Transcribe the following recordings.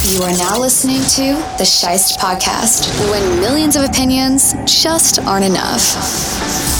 You are now listening to the Scheist Podcast, when millions of opinions just aren't enough.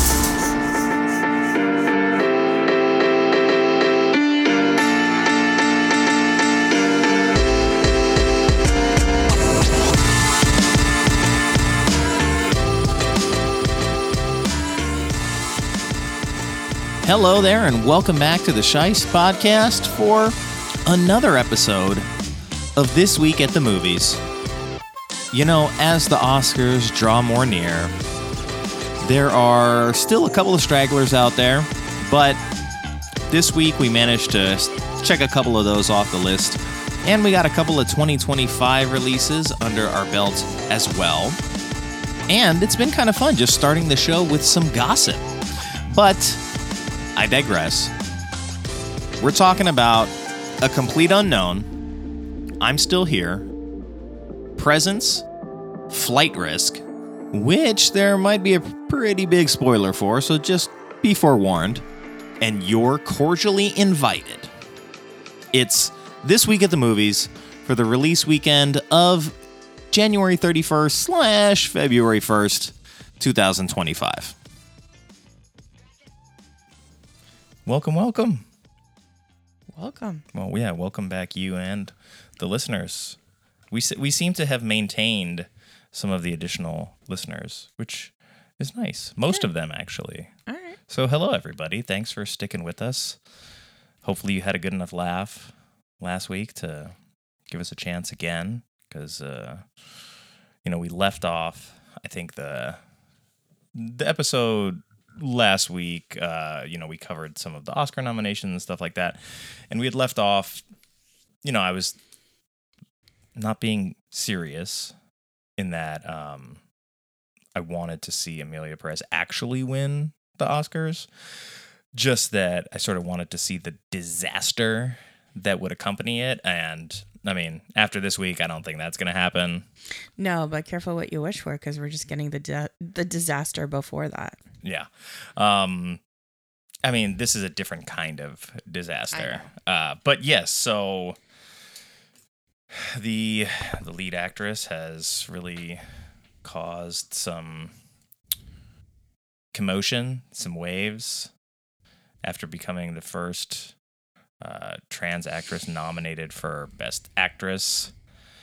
Hello there, and welcome back to the Scheist Podcast for another episode of This Week at the Movies. You know, as the Oscars draw more near, there are still a couple of stragglers out there, but this week we managed to check a couple of those off the list, and we got a couple of 2025 releases under our belt as well. And it's been kind of fun just starting the show with some gossip. But I digress. We're talking about A Complete Unknown, I'm Still Here, Presence, Flight Risk, which there might be a pretty big spoiler for, so just be forewarned, and You're Cordially Invited. It's This Week at the Movies for the release weekend of January 31st / February 1st, 2025. Welcome. Welcome. Well, yeah, welcome back, you and the listeners. We seem to have maintained some of the additional listeners, which is nice. Most of them, actually. All right. So, hello, everybody. Thanks for sticking with us. Hopefully you had a good enough laugh last week to give us a chance again, because, we left off, I think, the episode last week, we covered some of the Oscar nominations and stuff like that. And we had left off, I was not being serious in that I wanted to see Emilia Perez actually win the Oscars. Just that I sort of wanted to see the disaster that would accompany it. And I mean, after this week, I don't think that's going to happen. No, but careful what you wish for, because we're just getting the disaster before that. Yeah. This is a different kind of disaster. But yes, so the lead actress has really caused some commotion, some waves, after becoming the first trans actress nominated for Best Actress.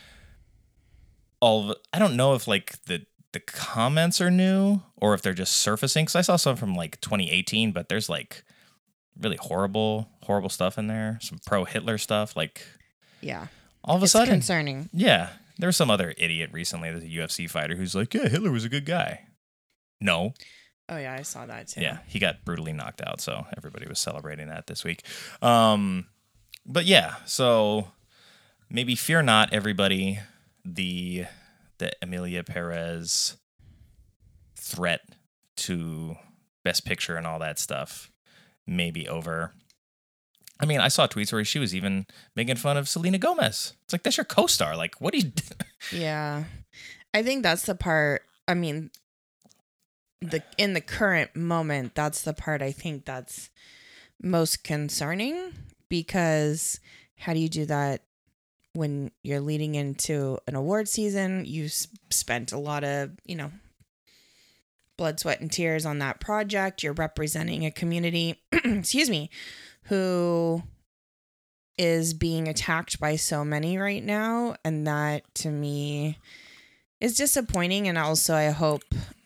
I don't know if the comments are new or if they're just surfacing, because I saw some from 2018, but there's really horrible stuff in there, some pro-Hitler stuff. Yeah, all of a sudden, concerning. Yeah, there was some other idiot recently, there's a UFC fighter who's like, yeah, Hitler was a good guy. No. Oh yeah, I saw that too. Yeah, he got brutally knocked out, so everybody was celebrating that this week. But yeah, so maybe fear not, everybody. The Emilia Perez threat to Best Picture and all that stuff may be over. I mean, I saw tweets where she was even making fun of Selena Gomez. It's like, that's your co-star. What do you do? Yeah. I think that's the part, in the current moment, that's the part I think that's most concerning, because how do you do that when you're leading into an award season? You spent a lot of, blood, sweat, and tears on that project. You're representing a community, who is being attacked by so many right now. And that, to me, is disappointing. And also, I hope,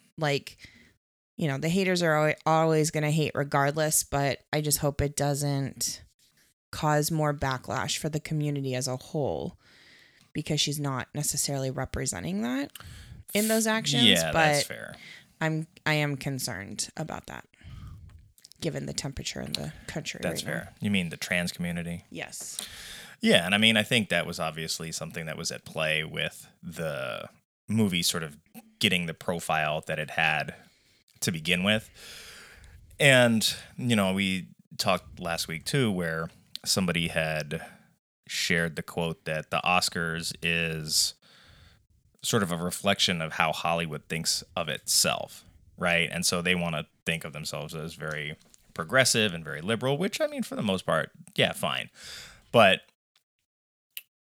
the haters are always going to hate regardless, but I just hope it doesn't cause more backlash for the community as a whole, because she's not necessarily representing that in those actions. Yeah, but that's fair. I am concerned about that, given the temperature in the country. That's right fair. now. You mean the trans community? Yes. Yeah, and I think that was obviously something that was at play with the movie sort of getting the profile that it had to begin with. And, we talked last week too, where somebody had shared the quote that the Oscars is sort of a reflection of how Hollywood thinks of itself, right? And so they want to think of themselves as very progressive and very liberal, which, for the most part, yeah, fine. But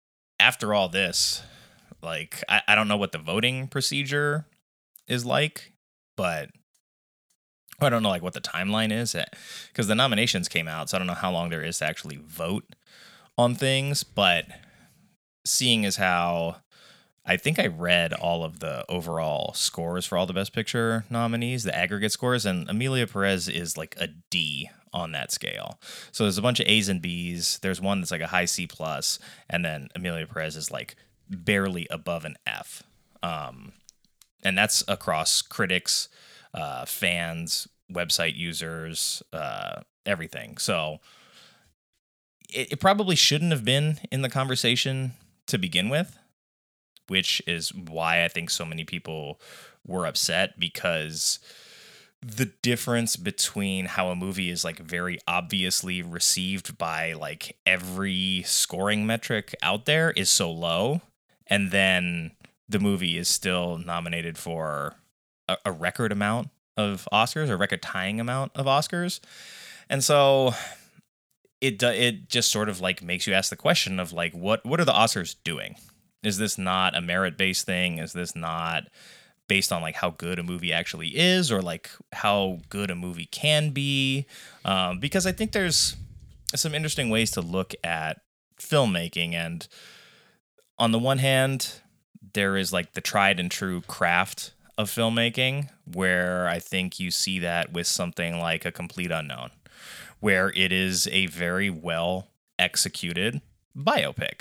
after all this, like, I don't know what the voting procedure is like, but I don't know like what the timeline is, because the nominations came out, so I don't know how long there is to actually vote on things. But seeing as how I think I read all of the overall scores for all the Best Picture nominees, the aggregate scores, and Emilia Perez is like a D on that scale. So there's a bunch of A's and B's. There's one that's like a high C+, and then Emilia Perez is like barely above an F. And that's across critics, fans, website users, everything. So it probably shouldn't have been in the conversation to begin with, which is why I think so many people were upset, because the difference between how a movie is like very obviously received by like every scoring metric out there is so low, and then the movie is still nominated for a record amount of Oscars, or record tying amount of Oscars. And so it just sort of like makes you ask the question of like, what are the Oscars doing? Is this not a merit-based thing? Is this not based on like how good a movie actually is, or like how good a movie can be? Because I think there's some interesting ways to look at filmmaking. And on the one hand, there is like the tried and true craft of filmmaking, where I think you see that with something like A Complete Unknown, where it is a very well executed biopic.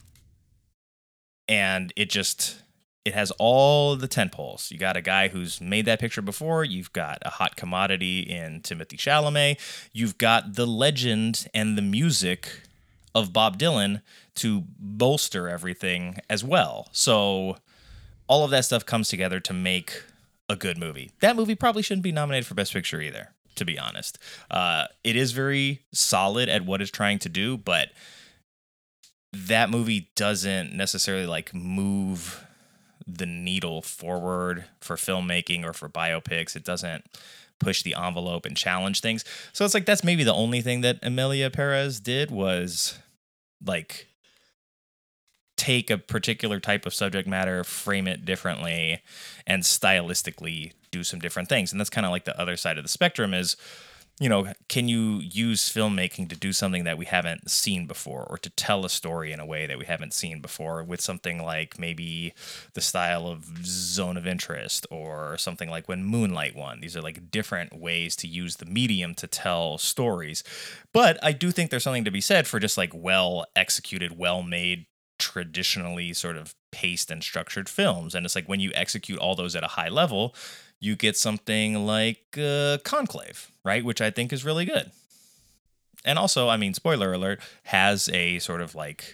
And it has all the tentpoles. You got a guy who's made that picture before. You've got a hot commodity in Timothée Chalamet. You've got the legend and the music of Bob Dylan to bolster everything as well. So all of that stuff comes together to make a good movie. That movie probably shouldn't be nominated for Best Picture either, to be honest. It is very solid at what it's trying to do, but that movie doesn't necessarily like move the needle forward for filmmaking or for biopics. It doesn't push the envelope and challenge things. So it's like, that's maybe the only thing that Emilia Perez did, was like take a particular type of subject matter, frame it differently, and stylistically do some different things. And that's kind of like the other side of the spectrum is, you know, can you use filmmaking to do something that we haven't seen before, or to tell a story in a way that we haven't seen before, with something like maybe the style of Zone of Interest, or something like when Moonlight won. These are like different ways to use the medium to tell stories. But I do think there's something to be said for just like well executed, well made, traditionally sort of paced and structured films. And it's like when you execute all those at a high level, you get something like Conclave, right? Which I think is really good. And also, I mean, spoiler alert, has a sort of like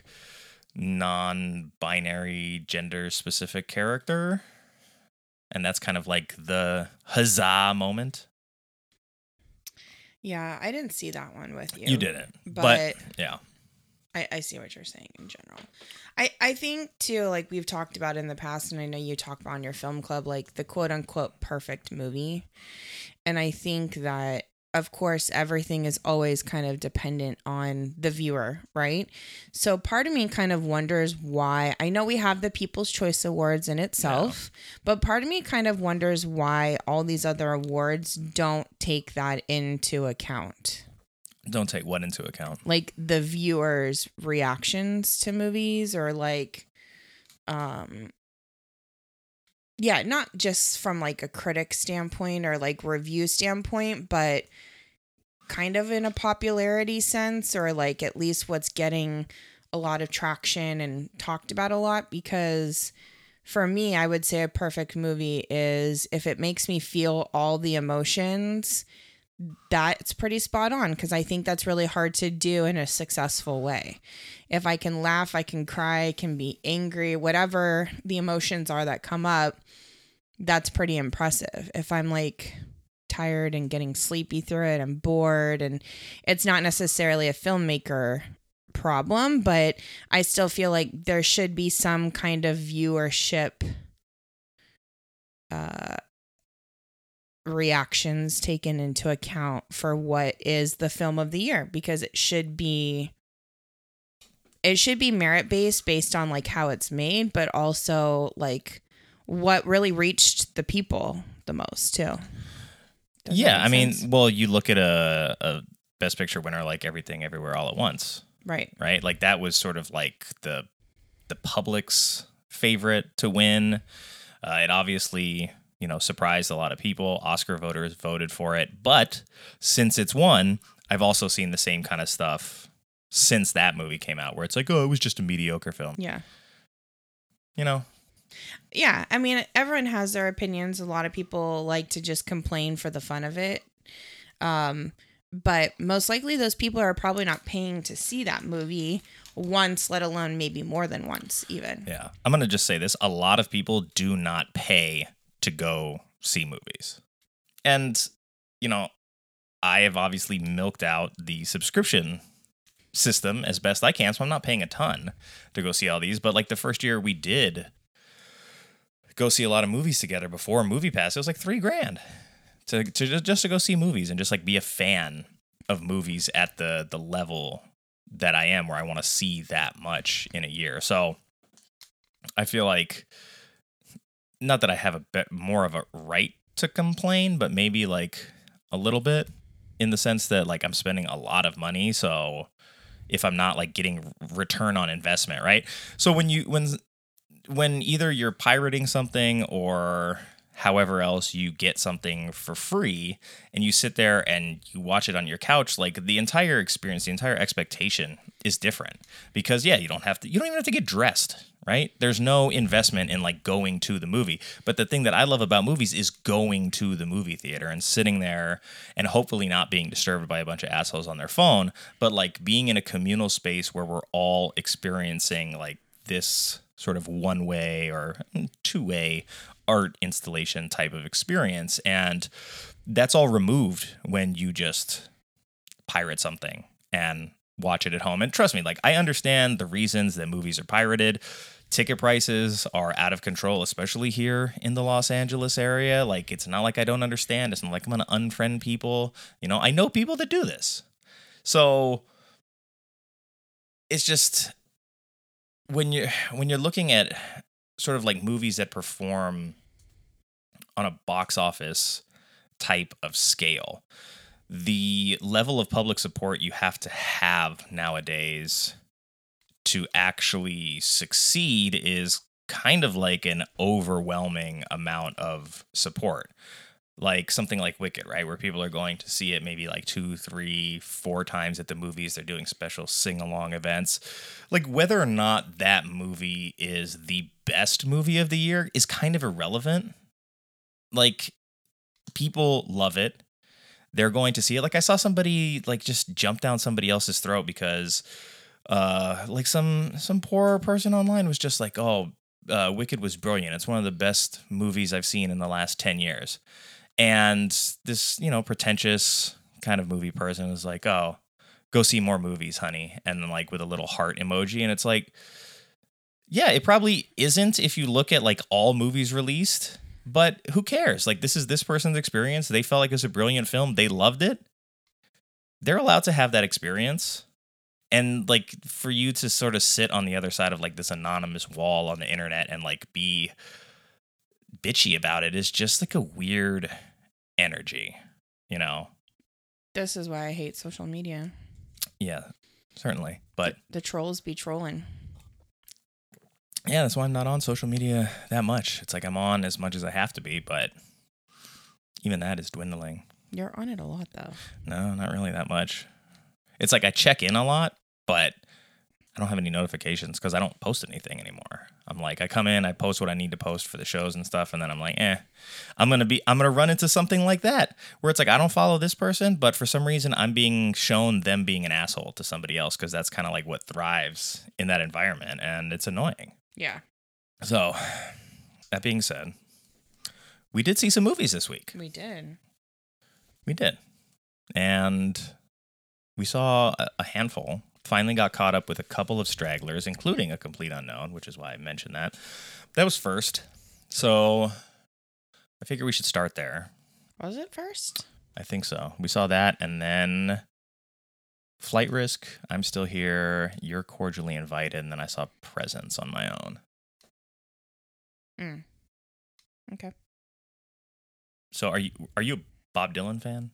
non-binary gender-specific character. And that's kind of like the huzzah moment. Yeah, I didn't see that one with you. You didn't. But yeah. I see what you're saying in general. I think, too, like we've talked about in the past, and I know you talk about on your film club, like the quote-unquote perfect movie. And I think that, of course, everything is always kind of dependent on the viewer, right? So part of me kind of wonders why. I know we have the People's Choice Awards in itself, but part of me kind of wonders why all these other awards don't take that into account. Don't take what into account? Like the viewers' reactions to movies, or like, yeah, not just from like a critic standpoint or like review standpoint, but kind of in a popularity sense, or like at least what's getting a lot of traction and talked about a lot. Because for me, I would say a perfect movie is if it makes me feel all the emotions. That's pretty spot on, because I think that's really hard to do in a successful way. If I can laugh, I can cry, I can be angry, whatever the emotions are that come up, that's pretty impressive. If I'm like tired and getting sleepy through it, I'm bored, and it's not necessarily a filmmaker problem, but I still feel like there should be some kind of viewership reactions taken into account for what is the film of the year, because it should be it should be merit-based based on like how it's made, but also like what really reached the people the most too. Does Yeah, that I make mean, sense? well, you look at a Best Picture winner like Everything Everywhere All at Once, Right. right? Like that was sort of like the public's favorite to win. It obviously, surprised a lot of people. Oscar voters voted for it, but since it's won, I've also seen the same kind of stuff since that movie came out, where it's like, oh, it was just a mediocre film. Yeah. Yeah, I mean, everyone has their opinions. A lot of people like to just complain for the fun of it. But most likely those people are probably not paying to see that movie once, let alone maybe more than once even. Yeah. I'm going to just say this. A lot of people do not pay to go see movies. And, I have obviously milked out the subscription system as best I can, so I'm not paying a ton to go see all these. But like the first year we did go see a lot of movies together before MoviePass, it was like $3,000 to just to go see movies and just like be a fan of movies at the level that I am, where I want to see that much in a year. So I feel like, not that I have a bit more of a right to complain, but maybe like a little bit, in the sense that like I'm spending a lot of money. So if I'm not like getting return on investment, right? So when either you're pirating something or however else you get something for free and you sit there and you watch it on your couch, like the entire experience, the entire expectation is different, because you don't even have to get dressed, right? There's no investment in like going to the movie. But the thing that I love about movies is going to the movie theater and sitting there and hopefully not being disturbed by a bunch of assholes on their phone, but like being in a communal space where we're all experiencing like this sort of one-way or two-way art installation type of experience. And that's all removed when you just pirate something and watch it at home. And trust me, like I understand the reasons that movies are pirated. Ticket prices are out of control, especially here in the Los Angeles area. Like, it's not like I don't understand. It's not like I'm going to unfriend people. I know people that do this. So it's just, when you're looking at sort of like movies that perform on a box office type of scale, the level of public support you have to have nowadays to actually succeed is kind of like an overwhelming amount of support. Like something like Wicked, right? Where people are going to see it maybe like 2, 3, 4 times at the movies. They're doing special sing-along events. Like whether or not that movie is the best movie of the year is kind of irrelevant. Like, people love it. They're going to see it. Like I saw somebody like just jump down somebody else's throat because like some poor person online was just like, oh, Wicked was brilliant. It's one of the best movies I've seen in the last 10 years. And this, pretentious kind of movie person is like, oh, go see more movies, honey. And then like with a little heart emoji. And it's like, yeah, it probably isn't if you look at like all movies released, but who cares? Like, this is this person's experience. They felt like it was a brilliant film. They loved it. They're allowed to have that experience. And like for you to sort of sit on the other side of like this anonymous wall on the internet and like be bitchy about it is just like a weird energy, This is why I hate social media. Yeah, certainly. But the trolls be trolling. Yeah, that's why I'm not on social media that much. It's like I'm on as much as I have to be, but even that is dwindling. You're on it a lot though. No, not really that much. It's like I check in a lot, but I don't have any notifications because I don't post anything anymore. I'm like, I come in, I post what I need to post for the shows and stuff, and then I'm like, I'm gonna run into something like that where it's like I don't follow this person, but for some reason I'm being shown them being an asshole to somebody else because that's kind of like what thrives in that environment, and it's annoying. Yeah. So, that being said, we did see some movies this week. We did. And we saw a handful. Finally got caught up with a couple of stragglers, including A Complete Unknown, which is why I mentioned that. That was first. So, I figure we should start there. Was it first? I think so. We saw that, and then Flight Risk, I'm Still Here, You're Cordially Invited, and then I saw Presence on my own. Okay. So are you a Bob Dylan fan?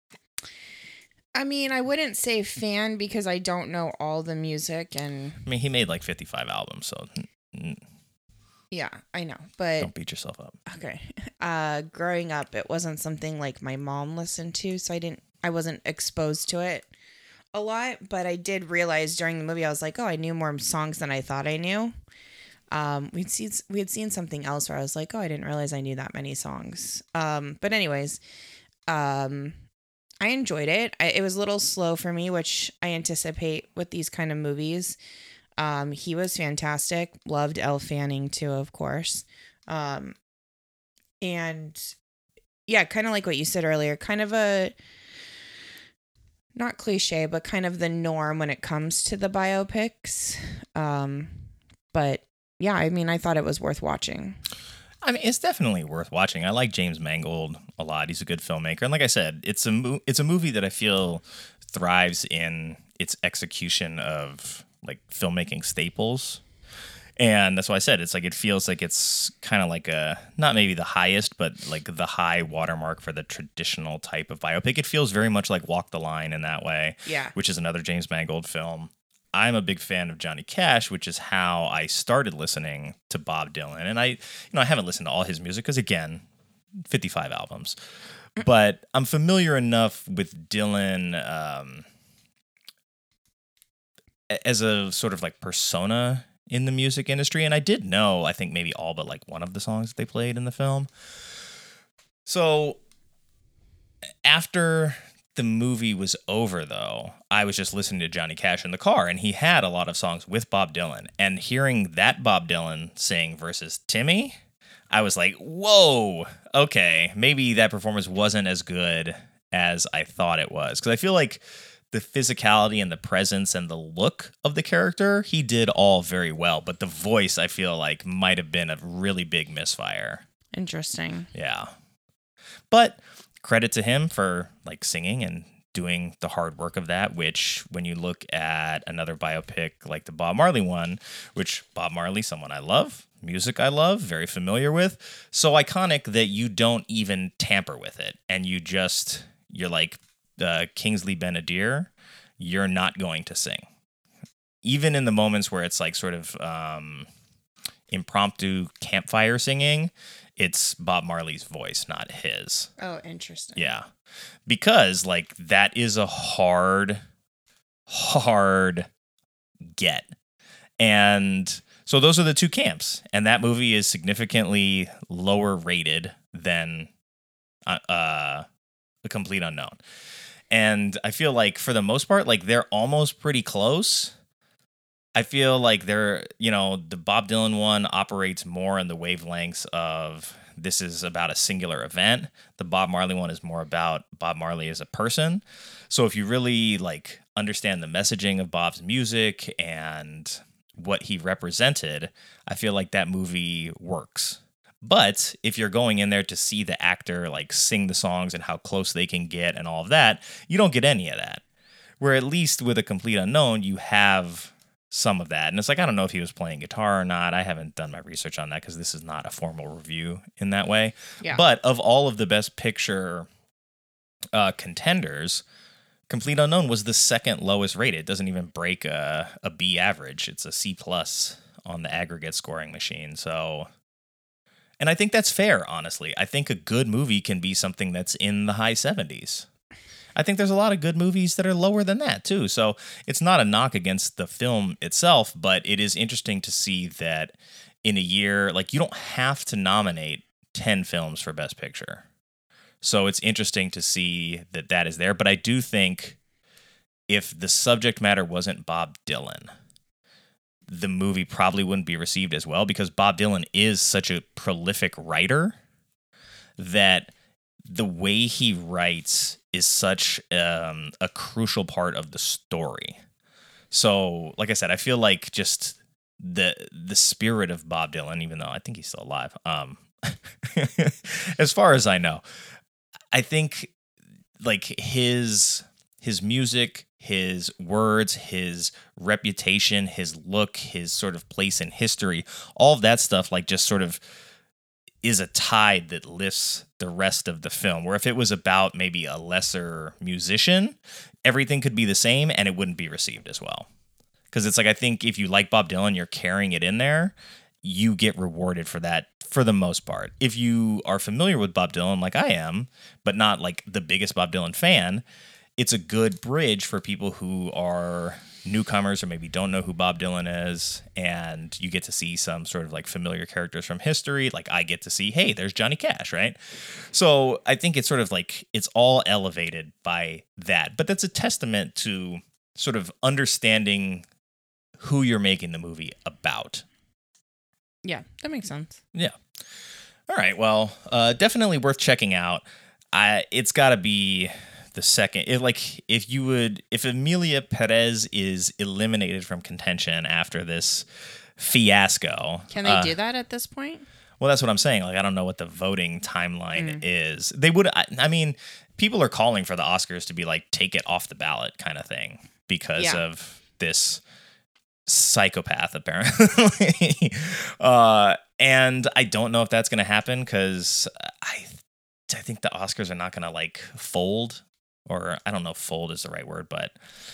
I mean, I wouldn't say fan because I don't know all the music and... I mean, he made like 55 albums, so... Yeah, I know, but... Don't beat yourself up. Okay. Growing up, it wasn't something like my mom listened to, so I wasn't exposed to it a lot, but I did realize during the movie, I was like, oh, I knew more songs than I thought I knew. We had seen something else where I was like, oh, I didn't realize I knew that many songs. But anyways, I enjoyed it. It was a little slow for me, which I anticipate with these kind of movies. He was fantastic. Loved Elle Fanning too, of course. And yeah, kind of like what you said earlier, kind of a, not cliche, but kind of the norm when it comes to the biopics. But yeah, I mean, I thought it was worth watching. I mean, it's definitely worth watching. I like James Mangold a lot. He's a good filmmaker. And like I said, it's a movie that I feel thrives in its execution of like filmmaking staples. And that's why I said it's like it feels like it's kind of like a, not maybe the highest, but like the high watermark for the traditional type of biopic. It feels very much like Walk the Line in that way. Yeah. Which is another James Mangold film. I'm a big fan of Johnny Cash, which is how I started listening to Bob Dylan. And I haven't listened to all his music because, again, 55 albums. But I'm familiar enough with Dylan as a sort of like persona in the music industry. And I did know, I think maybe all but like one of the songs that they played in the film. So after the movie was over, though, I was just listening to Johnny Cash in the car, and he had a lot of songs with Bob Dylan. And hearing that Bob Dylan sing versus Timmy, I was like, whoa, okay, maybe that performance wasn't as good as I thought it was. Because I feel like the physicality and the presence and the look of the character, he did all very well. But the voice, I feel like, might have been a really big misfire. Interesting. Yeah. But credit to him for like singing and doing the hard work of that, which when you look at another biopic like the Bob Marley one, which Bob Marley, someone I love, music I love, very familiar with, so iconic that you don't even tamper with it. And you're like Kingsley Ben-Adir, you're not going to sing. Even in the moments where it's like sort of impromptu campfire singing, it's Bob Marley's voice, not his. Oh, interesting. Yeah. Because, like, that is a hard get. And so those are the two camps. And that movie is significantly lower rated than A Complete Unknown. And I feel like, for the most part, like, they're almost pretty close. I feel like the Bob Dylan one operates more in the wavelengths of this is about a singular event. The Bob Marley one is more about Bob Marley as a person. So if you really like understand the messaging of Bob's music and what he represented, I feel like that movie works. But if you're going in there to see the actor like sing the songs and how close they can get and all of that, you don't get any of that. Where at least with A Complete Unknown, you have some of that. And it's like, I don't know if he was playing guitar or not. I haven't done my research on that because this is not a formal review in that way. Yeah. But of all of the Best Picture contenders, Complete Unknown was the second lowest rated. It doesn't even break a B average. It's a C+ on the aggregate scoring machine. So, and I think that's fair, honestly. I think a good movie can be something that's in the high 70s. I think there's a lot of good movies that are lower than that, too. So it's not a knock against the film itself, but it is interesting to see that in a year, like, you don't have to nominate 10 films for Best Picture. So it's interesting to see that that is there. But I do think if the subject matter wasn't Bob Dylan, the movie probably wouldn't be received as well, because Bob Dylan is such a prolific writer that the way he writes is such a crucial part of the story. So, like I said, I feel like just the spirit of Bob Dylan, even though I think he's still alive, as far as I know, I think like his his music, his words, his reputation, his look, his sort of place in history, all of that stuff like just sort of is a tide that lifts the rest of the film. Where if it was about maybe a lesser musician, everything could be the same and it wouldn't be received as well. Because it's like, I think if you like Bob Dylan, you're carrying it in there, you get rewarded for that for the most part. If you are familiar with Bob Dylan like I am, but not like the biggest Bob Dylan fan, it's a good bridge for people who are newcomers or maybe don't know who Bob Dylan is, and you get to see some sort of like familiar characters from history. Like I get to see, hey, there's Johnny Cash, right? So I think it's sort of like it's all elevated by that. But that's a testament to sort of understanding who you're making the movie about. Yeah, that makes sense. Yeah. All right. Well, definitely worth checking out. It's got to be the second. If Emilia Perez is eliminated from contention after this fiasco, can they do that at this point? Well, that's what I'm saying. Like, I don't know what the voting timeline is. They would. I mean, people are calling for the Oscars to be like, take it off the ballot kind of thing because of this psychopath apparently. And I don't know if that's going to happen because I think the Oscars are not going to like fold, or I don't know if fold is the right word, but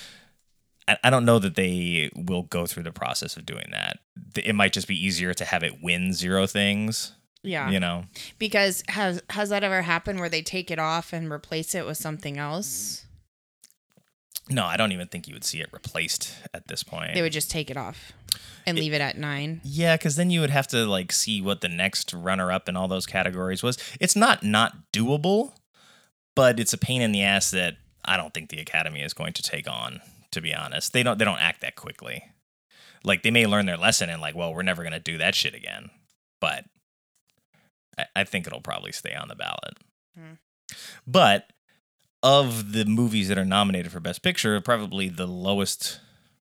I don't know that they will go through the process of doing that. It might just be easier to have it win 0 things. Yeah. You know, because has that ever happened where they take it off and replace it with something else? No, I don't even think you would see it replaced at this point. They would just take it off and leave it at 9. Yeah, because then you would have to like see what the next runner-up in all those categories was. It's not doable, but it's a pain in the ass that I don't think the Academy is going to take on. To be honest, they don't act that quickly. Like they may learn their lesson and like, well, we're never gonna do that shit again. But I think it'll probably stay on the ballot. But of the movies that are nominated for Best Picture, probably the lowest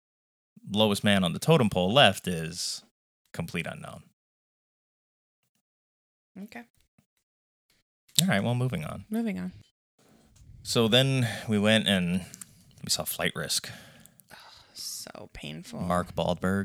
man on the totem pole left is Complete Unknown. Okay. All right, well, moving on. So then we went and we saw Flight Risk. Oh, so painful. Mark Wahlberg.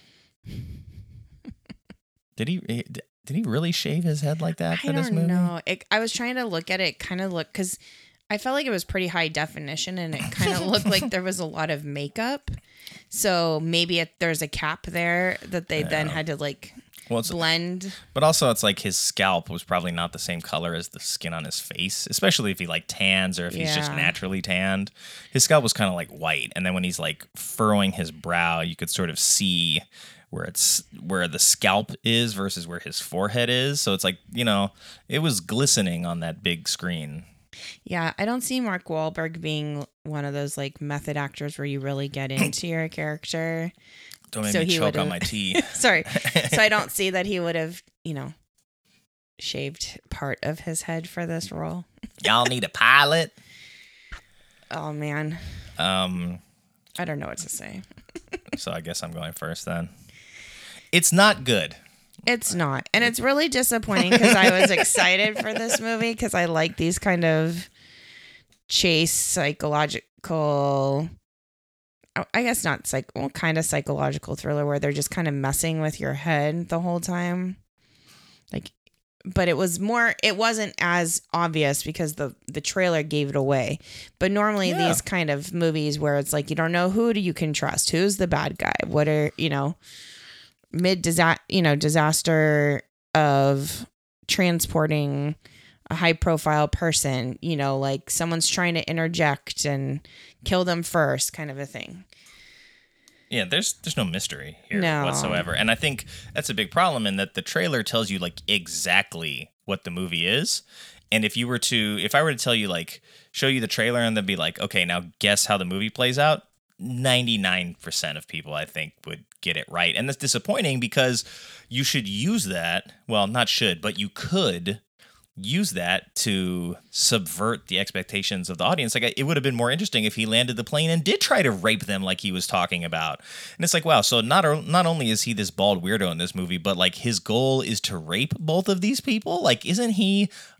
Did he really shave his head like that for this movie? I don't know. I was trying to look at it, because I felt like it was pretty high definition and it kind of looked like there was a lot of makeup. So maybe there's a cap there that they then had to blend. But also it's like his scalp was probably not the same color as the skin on his face, especially if he like tans or if he's just naturally tanned. His scalp was kind of like white. And then when he's like furrowing his brow, you could sort of see where the scalp is versus where his forehead is. So it's like, you know, it was glistening on that big screen. Yeah, I don't see Mark Wahlberg being one of those like method actors where you really get into your character. Don't make me choke on my tea. Sorry. So I don't see that he would have, shaved part of his head for this role. Y'all need a pilot. Oh, man. I don't know what to say. So I guess I'm going first then. It's not good. It's not. And it's really disappointing because I was excited for this movie because I like these kind of chase psychological, I guess not kind of psychological thriller where they're just kind of messing with your head the whole time. But it wasn't as obvious because the trailer gave it away. But normally these kind of movies where it's like, you don't know who you can trust. Who's the bad guy? What are, disaster of transporting a high profile person, like someone's trying to interject and kill them first kind of a thing. Yeah, there's no mystery here whatsoever. And I think that's a big problem in that the trailer tells you like exactly what the movie is. And if I were to tell you like show you the trailer and then be like, okay, now guess how the movie plays out, 99% of people I think would get it right. And that's disappointing because you should use that. Well, not should, but you could use that to subvert the expectations of the audience. Like it would have been more interesting if he landed the plane and did try to rape them like he was talking about. And it's like, wow, so not only is he this bald weirdo in this movie, but like his goal is to rape both of these people. Like, isn't he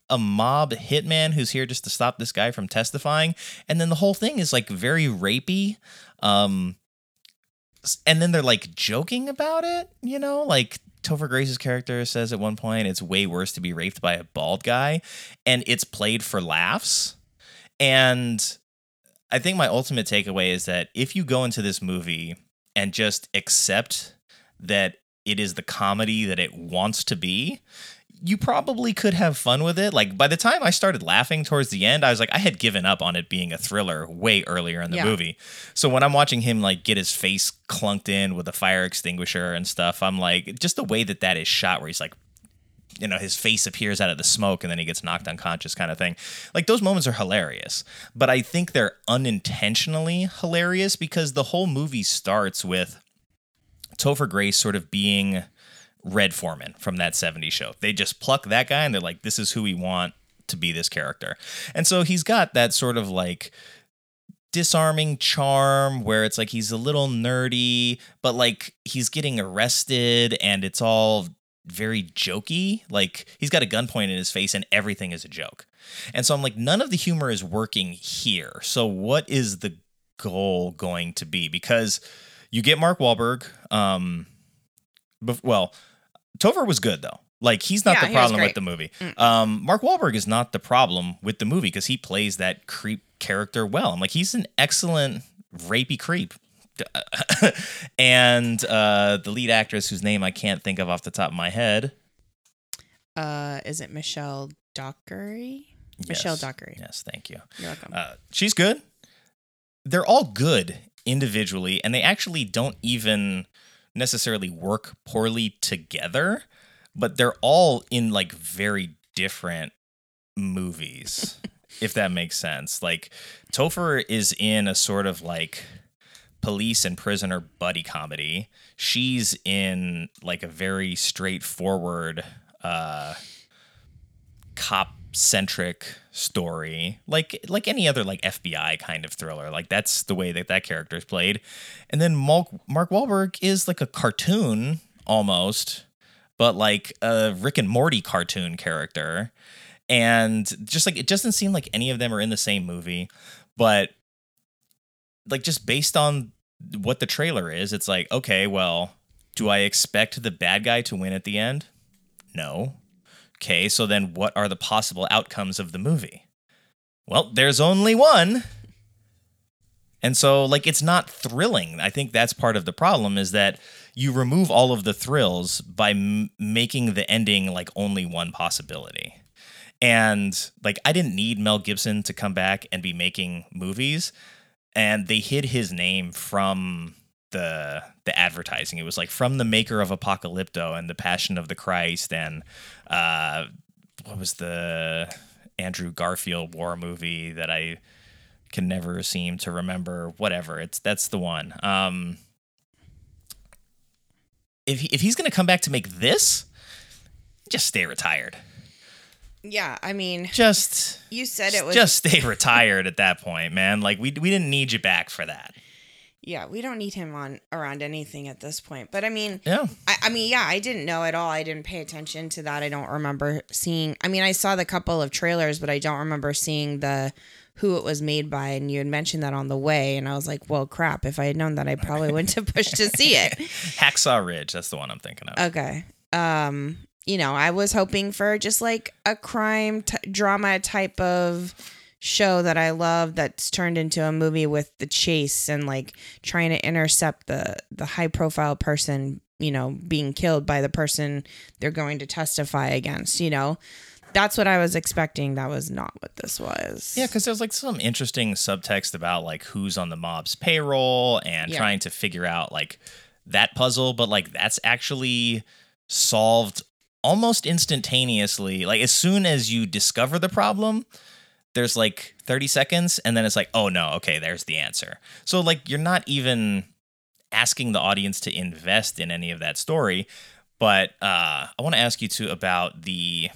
a mob hitman who's here just to stop this guy from testifying. And then the whole thing is like very rapey. And then they're like joking about it, you know, like Topher Grace's character says at one point, it's way worse to be raped by a bald guy, and it's played for laughs. And I think my ultimate takeaway is that if you go into this movie and just accept that it is the comedy that it wants to be, you probably could have fun with it. Like by the time I started laughing towards the end, I was like, I had given up on it being a thriller way earlier in the movie. So when I'm watching him like get his face clunked in with a fire extinguisher and stuff, I'm like, just the way that that is shot, where he's like, you know, his face appears out of the smoke and then he gets knocked unconscious kind of thing. Like those moments are hilarious, but I think they're unintentionally hilarious because the whole movie starts with Topher Grace sort of being Red Foreman from that 70s show. They just pluck that guy and they're like, this is who we want to be this character. And so he's got that sort of like disarming charm where it's like he's a little nerdy, but like he's getting arrested and it's all very jokey. Like he's got a gun pointed in his face and everything is a joke. And so I'm like, none of the humor is working here. So what is the goal going to be? Because you get Mark Wahlberg. Topher was good though. Like he's not the problem with the movie. Mark Wahlberg is not the problem with the movie because he plays that creep character well. I'm like, he's an excellent rapey creep. And the lead actress, whose name I can't think of off the top of my head, is it Michelle Dockery? Yes. Michelle Dockery. Yes, thank you. You're welcome. She's good. They're all good individually, and they actually don't even necessarily work poorly together, but they're all in like very different movies, if that makes sense. Like Topher is in a sort of like police and prisoner buddy comedy. She's in like a very straightforward cop-centric story, like any other like FBI kind of thriller. Like that's the way that character is played. And then Mark Wahlberg is like a cartoon almost, but like a Rick and Morty cartoon character. And just like it doesn't seem like any of them are in the same movie, but like just based on what the trailer is, it's like, okay, well, do I expect the bad guy to win at the end? No. Okay, so then what are the possible outcomes of the movie? Well, there's only one. And so, like, it's not thrilling. I think that's part of the problem, is that you remove all of the thrills by making the ending, like, only one possibility. And, like, I didn't need Mel Gibson to come back and be making movies. And they hid his name from the advertising. It was like from the maker of Apocalypto and The Passion of the Christ and what was the Andrew Garfield war movie that I can never seem to remember. Whatever, that's the one. If he's gonna come back to make this, just stay retired. Yeah, I mean, you said it was just stay retired at that point, man. Like we didn't need you back for that. Yeah, we don't need him around anything at this point. But I mean, yeah. I didn't know at all. I didn't pay attention to that. I don't remember seeing. I mean, I saw the couple of trailers, but I don't remember seeing who it was made by. And you had mentioned that on the way, and I was like, well, crap. If I had known that, I probably wouldn't have pushed to see it. Hacksaw Ridge, that's the one I'm thinking of. Okay. You know, I was hoping for just like a crime drama type of show that I love that's turned into a movie with the chase and like trying to intercept the high profile person, you know, being killed by the person they're going to testify against, you know. That's what I was expecting. That was not what this was. Yeah, because there's like some interesting subtext about like who's on the mob's payroll and trying to figure out like that puzzle, but like that's actually solved almost instantaneously. Like as soon as you discover the problem, there's like 30 seconds and then it's like, oh no, okay, there's the answer. So like you're not even asking the audience to invest in any of that story. But I want to ask you too about the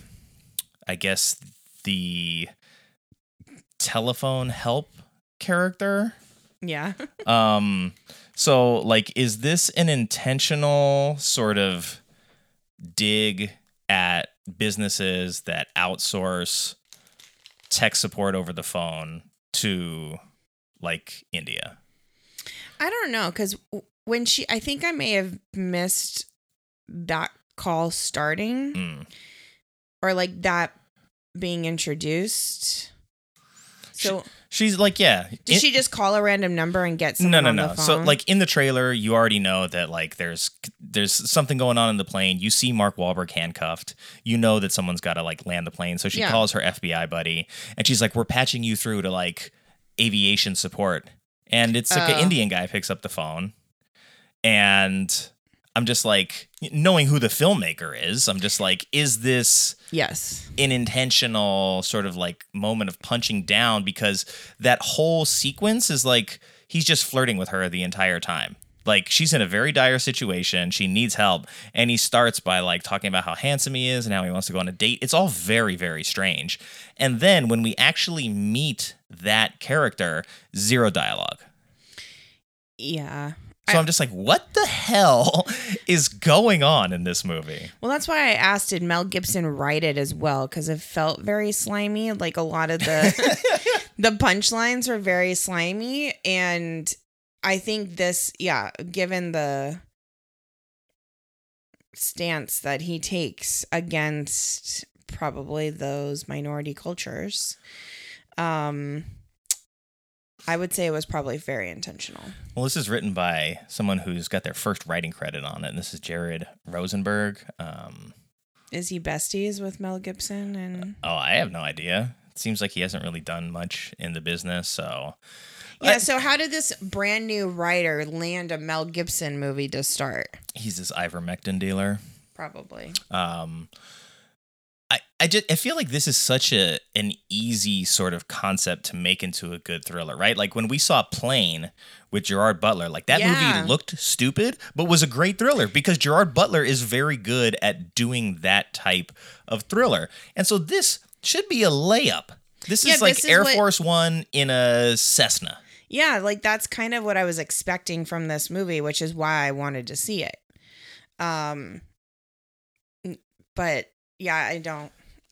telephone help character. Yeah. So like, is this an intentional sort of dig at businesses that outsource tech support over the phone to like India? I don't know, because when I think I may have missed that call starting or like that being introduced. So she's like, yeah. Did she just call a random number and get someone on the phone? So like in the trailer, you already know that like there's something going on in the plane. You see Mark Wahlberg handcuffed. You know that someone's got to like land the plane. So she calls her FBI buddy and she's like, we're patching you through to like aviation support. And it's like an Indian guy picks up the phone. And I'm just like, knowing who the filmmaker is, I'm just like, is this an intentional sort of like moment of punching down? Because that whole sequence is like, he's just flirting with her the entire time. Like, she's in a very dire situation. She needs help. And he starts by like talking about how handsome he is and how he wants to go on a date. It's all very, very strange. And then when we actually meet that character, zero dialogue. Yeah. So I'm just like, what the hell is going on in this movie? Well, that's why I asked, did Mel Gibson write it as well? Because it felt very slimy. Like a lot of the the punchlines were very slimy. And I think this, given the stance that he takes against probably those minority cultures, I would say it was probably very intentional. Well, this is written by someone who's got their first writing credit on it, and this is Jared Rosenberg. Is he besties with Mel Gibson? And I have no idea. It seems like he hasn't really done much in the business, so... Yeah, so how did this brand new writer land a Mel Gibson movie to start? He's this ivermectin dealer. Probably. I feel like this is such an easy sort of concept to make into a good thriller, right? Like when we saw Plane with Gerard Butler, like that movie looked stupid, but was a great thriller because Gerard Butler is very good at doing that type of thriller. And so this should be a layup. This is like Air Force One in a Cessna. Yeah, like that's kind of what I was expecting from this movie, which is why I wanted to see it. But yeah, I don't.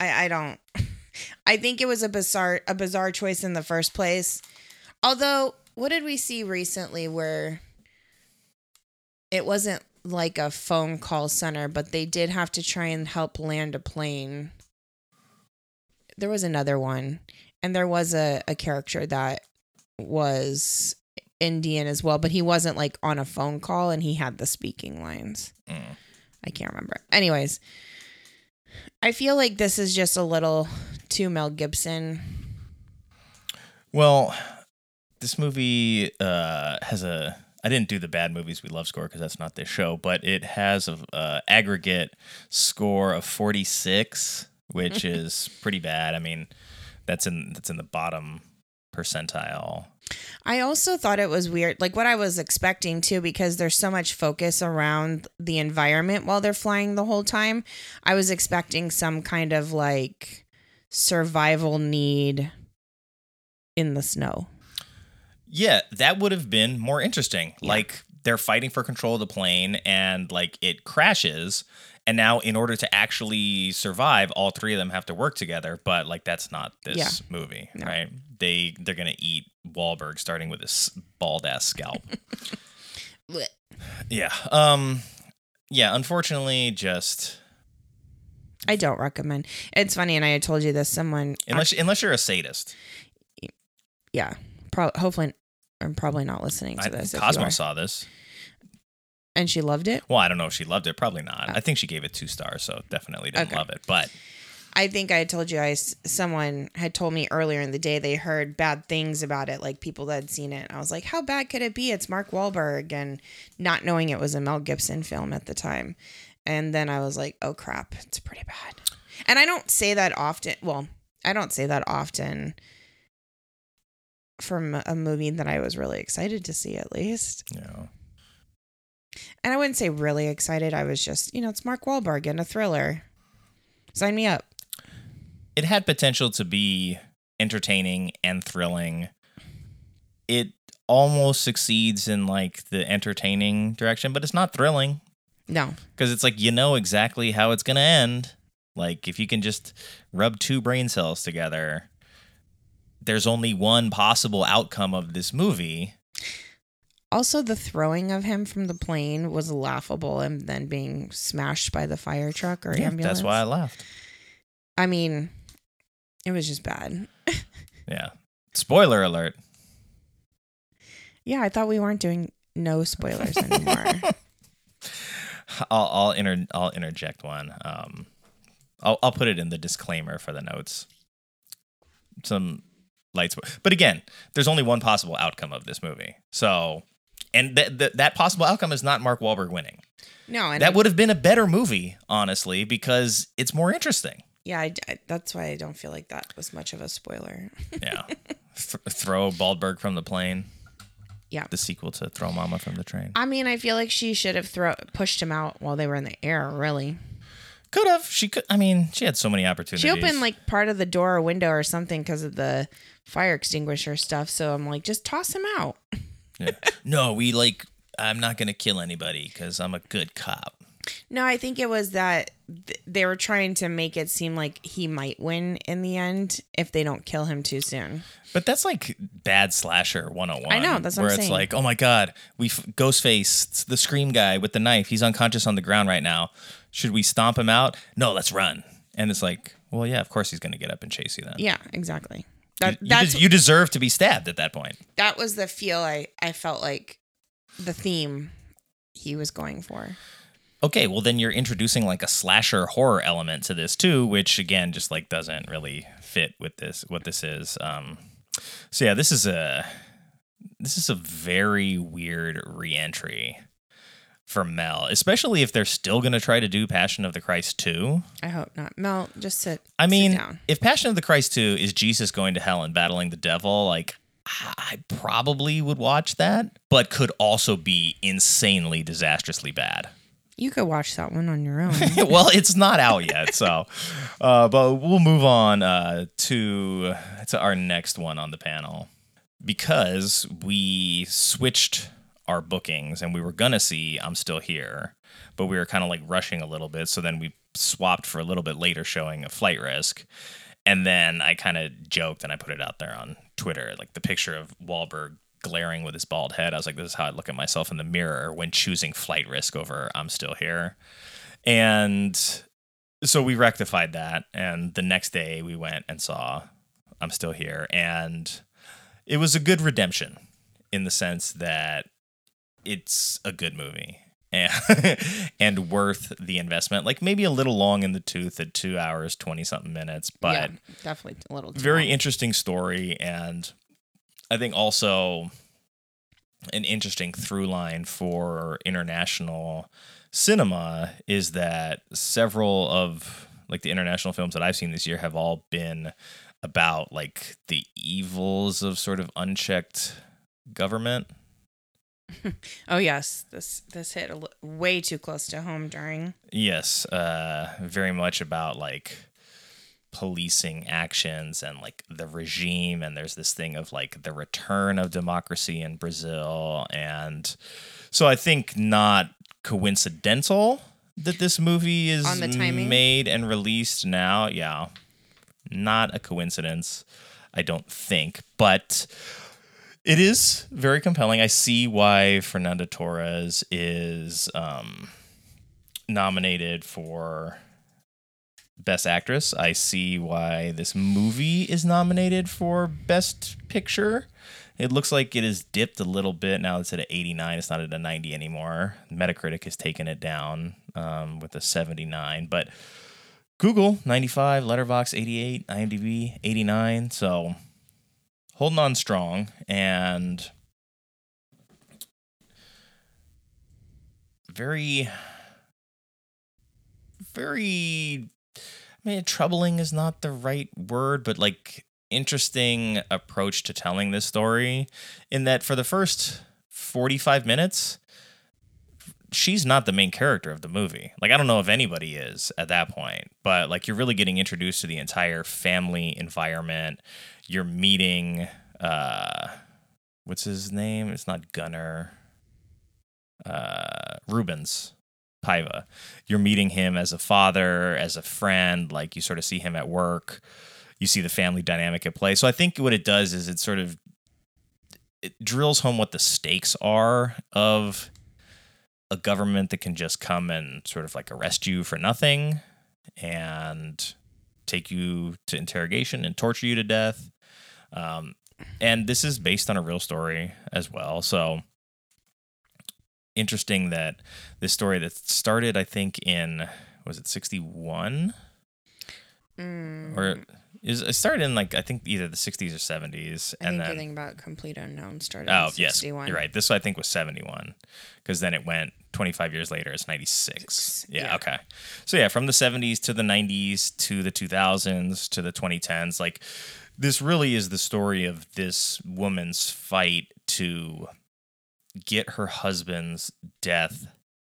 I think it was a bizarre choice in the first place. Although, what did we see recently where it wasn't like a phone call center, but they did have to try and help land a plane? There was another one, and there was a character that was Indian as well, but he wasn't like on a phone call and he had the speaking lines. I can't remember. Anyways, I feel like this is just a little too Mel Gibson. Well, this movie has a... I didn't do the bad movies we love score because that's not this show, but it has a aggregate score of 46, which is pretty bad. I mean, that's in the bottom percentile. I also thought it was weird, like what I was expecting too, because there's so much focus around the environment while they're flying the whole time. I was expecting some kind of like survival need in the snow. Yeah, that would have been more interesting. Yeah. Like they're fighting for control of the plane and like it crashes. And now in order to actually survive, all three of them have to work together. But like that's not this movie, right? They're going to eat Wahlberg starting with his bald ass scalp. Yeah. Yeah, unfortunately just... I don't recommend. It's funny, and I told you this, someone... Unless you're a sadist. Yeah. Hopefully, I'm probably not listening to this. Cosmo saw this. And she loved it? Well, I don't know if she loved it. Probably not. I think she gave it 2 stars, so definitely didn't love it. But I think I told you someone had told me earlier in the day they heard bad things about it, like people that had seen it. I was like, how bad could it be? It's Mark Wahlberg, and not knowing it was a Mel Gibson film at the time. And then I was like, oh crap, it's pretty bad. And I don't say that often. Well, I don't say that often from a movie that I was really excited to see, at least. Yeah. And I wouldn't say really excited. I was just, it's Mark Wahlberg in a thriller. Sign me up. It had potential to be entertaining and thrilling. It almost succeeds in like the entertaining direction, but it's not thrilling. No. Because it's like, exactly how it's going to end. Like, if you can just rub two brain cells together, there's only one possible outcome of this movie. Also, the throwing of him from the plane was laughable, and then being smashed by the fire truck or ambulance. That's why I laughed. I mean, it was just bad. Yeah. Spoiler alert. Yeah, I thought we weren't doing no spoilers anymore. I'll interject one. I'll put it in the disclaimer for the notes. Some light but again, there's only one possible outcome of this movie. So, and that possible outcome is not Mark Wahlberg winning. No, and that would have been a better movie, honestly, because it's more interesting. Yeah, that's why I don't feel like that was much of a spoiler. Yeah, throw Baldberg from the plane. Yeah, the sequel to Throw Mama from the Train. I mean, I feel like she should have pushed him out while they were in the air. Really, could have. She could. I mean, she had so many opportunities. She opened like part of the door or window or something because of the fire extinguisher stuff. So I'm like, just toss him out. Yeah. No, I'm not gonna kill anybody because I'm a good cop. No, I think it was that they were trying to make it seem like he might win in the end if they don't kill him too soon. But that's like bad slasher 101. I know, that's what I'm saying. Where it's like, oh my God, Ghostface, the Scream guy with the knife, he's unconscious on the ground right now. Should we stomp him out? No, let's run. And it's like, well, yeah, of course he's going to get up and chase you then. Yeah, exactly. You deserve to be stabbed at that point. That was the feel I felt like the theme he was going for. Okay, well then you're introducing like a slasher horror element to this too, which again just like doesn't really fit with what this is. So yeah, this is a very weird re-entry for Mel, especially if they're still going to try to do Passion of the Christ 2. I hope not. Mel, just sit down. If Passion of the Christ 2 is Jesus going to hell and battling the devil, like I probably would watch that, but could also be insanely disastrously bad. You could watch that one on your own. Well, it's not out yet, so but we'll move on to our next one on the panel, because we switched our bookings and we were gonna see I'm Still Here, but we were kind of like rushing a little bit, so then we swapped for a little bit later showing of Flight Risk. And then I kind of joked and I put it out there on Twitter, like the picture of Wahlberg glaring with his bald head. I was like, this is how I look at myself in the mirror when choosing Flight Risk over I'm Still Here. And so we rectified that. And the next day we went and saw I'm Still Here. And it was a good redemption in the sense that it's a good movie and worth the investment. Like maybe a little long in the tooth at 2 hours, 20 something minutes, but yeah, definitely a little too very long. Interesting story. And I think also an interesting through line for international cinema is that several of like the international films that I've seen this year have all been about like the evils of sort of unchecked government. Oh yes, this hit way too close to home during. Yes, very much about like policing actions and like the regime, and there's this thing of like the return of democracy in Brazil. And so I think not coincidental that this movie is on the timing made and released now. Yeah, not a coincidence, I don't think, but it is very compelling. I see why Fernanda Torres is nominated for Best Actress. I see why this movie is nominated for Best Picture. It looks like it has dipped a little bit. Now it's at an 89. It's not at a 90 anymore. Metacritic has taken it down with a 79. But Google, 95. Letterboxd, 88. IMDb, 89. So holding on strong. And very, very... I mean, troubling is not the right word, but like interesting approach to telling this story in that for the first 45 minutes, she's not the main character of the movie. Like, I don't know if anybody is at that point, but like you're really getting introduced to the entire family environment. You're meeting, what's his name? It's not Gunnar. Rubens. Paiva. You're meeting him as a father, as a friend, like you sort of see him at work. You see the family dynamic at play. So I think what it does is it drills home what the stakes are of a government that can just come and sort of like arrest you for nothing and take you to interrogation and torture you to death. And this is based on a real story as well. So interesting that this story that started, I think, in, was it 61? Or it started in, like, I think either the 60s or 70s. I think the thing about Complete Unknown started in 61. Yes, you're right. This, I think, was 71, because then it went 25 years later. It's 96. Yeah, okay. So, yeah, from the 70s to the 90s to the 2000s to the 2010s, like, this really is the story of this woman's fight to get her husband's death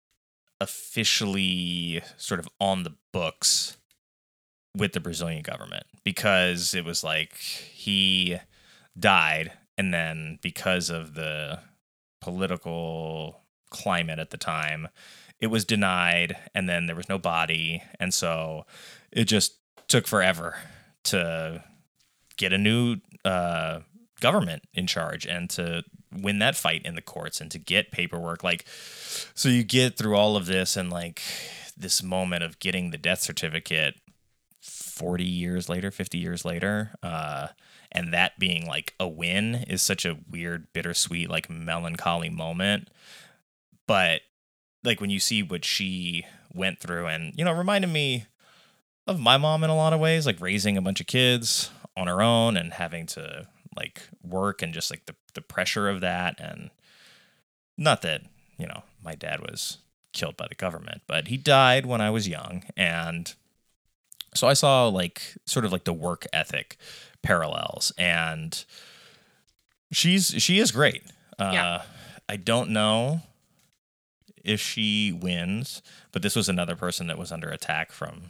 officially sort of on the books with the Brazilian government, because it was like he died, and then because of the political climate at the time, it was denied, and then there was no body, and so it just took forever to get a new government in charge and to win that fight in the courts and to get paperwork. Like, so you get through all of this, and like this moment of getting the death certificate 40 years later, 50 years later, and that being like a win is such a weird, bittersweet, like melancholy moment. But like when you see what she went through, and, you know, reminded me of my mom in a lot of ways, like raising a bunch of kids on her own and having to like work, and just like the pressure of that. And not that, you know, my dad was killed by the government, but he died when I was young. And so I saw like sort of like the work ethic parallels, and she is great. I don't know if she wins, but this was another person that was under attack from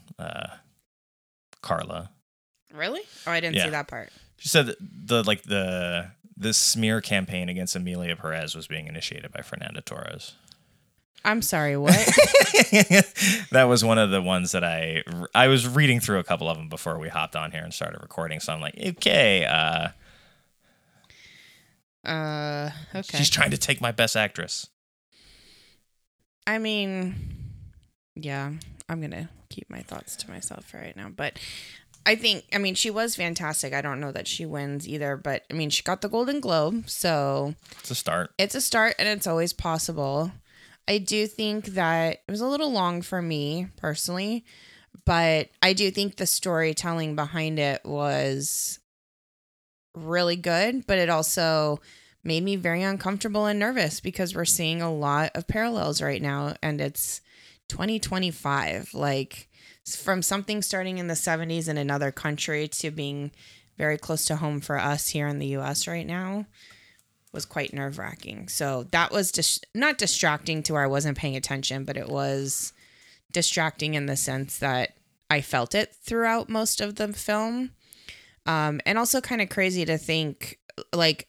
Carla. Really? Oh, I didn't see that part. She said that the smear campaign against Emilia Perez was being initiated by Fernanda Torres. I'm sorry, what? That was one of the ones that I was reading through a couple of them before we hopped on here and started recording. So I'm like, okay. Okay. She's trying to take my best actress. I mean, yeah, I'm going to keep my thoughts to myself for right now. But I mean, she was fantastic. I don't know that she wins either, but I mean, she got the Golden Globe, so it's a start. It's a start, and it's always possible. I do think that it was a little long for me personally, but I do think the storytelling behind it was really good, but it also made me very uncomfortable and nervous, because we're seeing a lot of parallels right now, and it's 2025. Like, from something starting in the 70s in another country to being very close to home for us here in the US right now was quite nerve-wracking. So that was just not distracting to where I wasn't paying attention, but it was distracting in the sense that I felt it throughout most of the film. And also kind of crazy to think, like,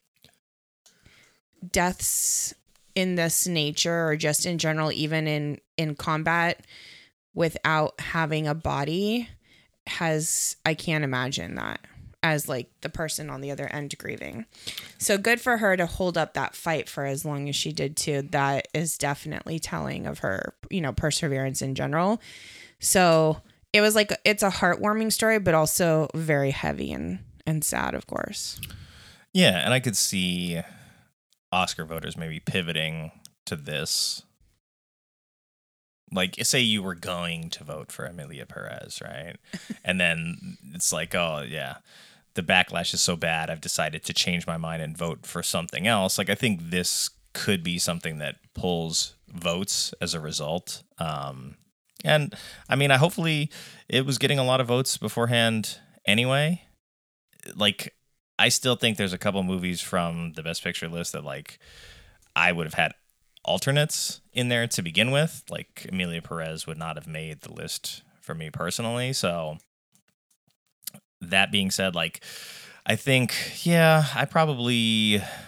deaths in this nature, or just in general, even in combat without having a body, I can't imagine that as like the person on the other end grieving. So good for her to hold up that fight for as long as she did too. That is definitely telling of her, you know, perseverance in general. So it was like, it's a heartwarming story, but also very heavy and sad, of course. Yeah. And I could see Oscar voters maybe pivoting to this. Like, say you were going to vote for Emilia Perez, right? And then it's like, oh, yeah, the backlash is so bad, I've decided to change my mind and vote for something else. Like, I think this could be something that pulls votes as a result. And, I mean, hopefully it was getting a lot of votes beforehand anyway. Like, I still think there's a couple movies from the Best Picture list that, like, I would have had alternates in there to begin with. Like, Emilia Perez would not have made the list for me personally. So that being said, like, I think, yeah, I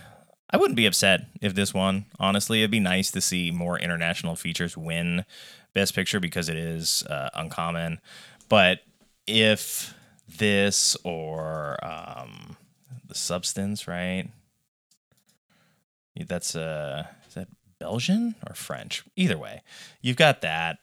wouldn't be upset if this won. Honestly, it'd be nice to see more international features win Best Picture because it is uncommon. But if this or The Substance, right? That's is that Belgian or French? Either way, you've got that.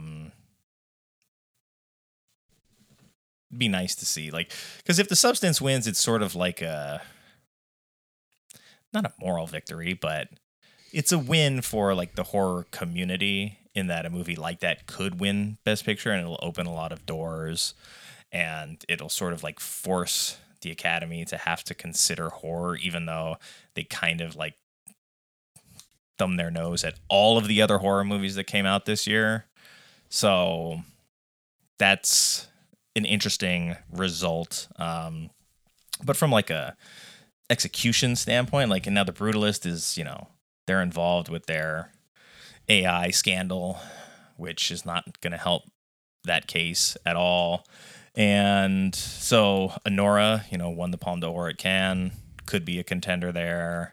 Be nice to see, like, because if The Substance wins, it's sort of like not a moral victory, but it's a win for like the horror community in that a movie like that could win Best Picture, and it'll open a lot of doors, and it'll sort of like force the Academy to have to consider horror, even though they kind of like thumb their nose at all of the other horror movies that came out this year. So that's an interesting result. But from like a execution standpoint, like, and now The Brutalist is, they're involved with their AI scandal, which is not going to help that case at all. And so Anora, won the Palme d'Or at Cannes, could be a contender there.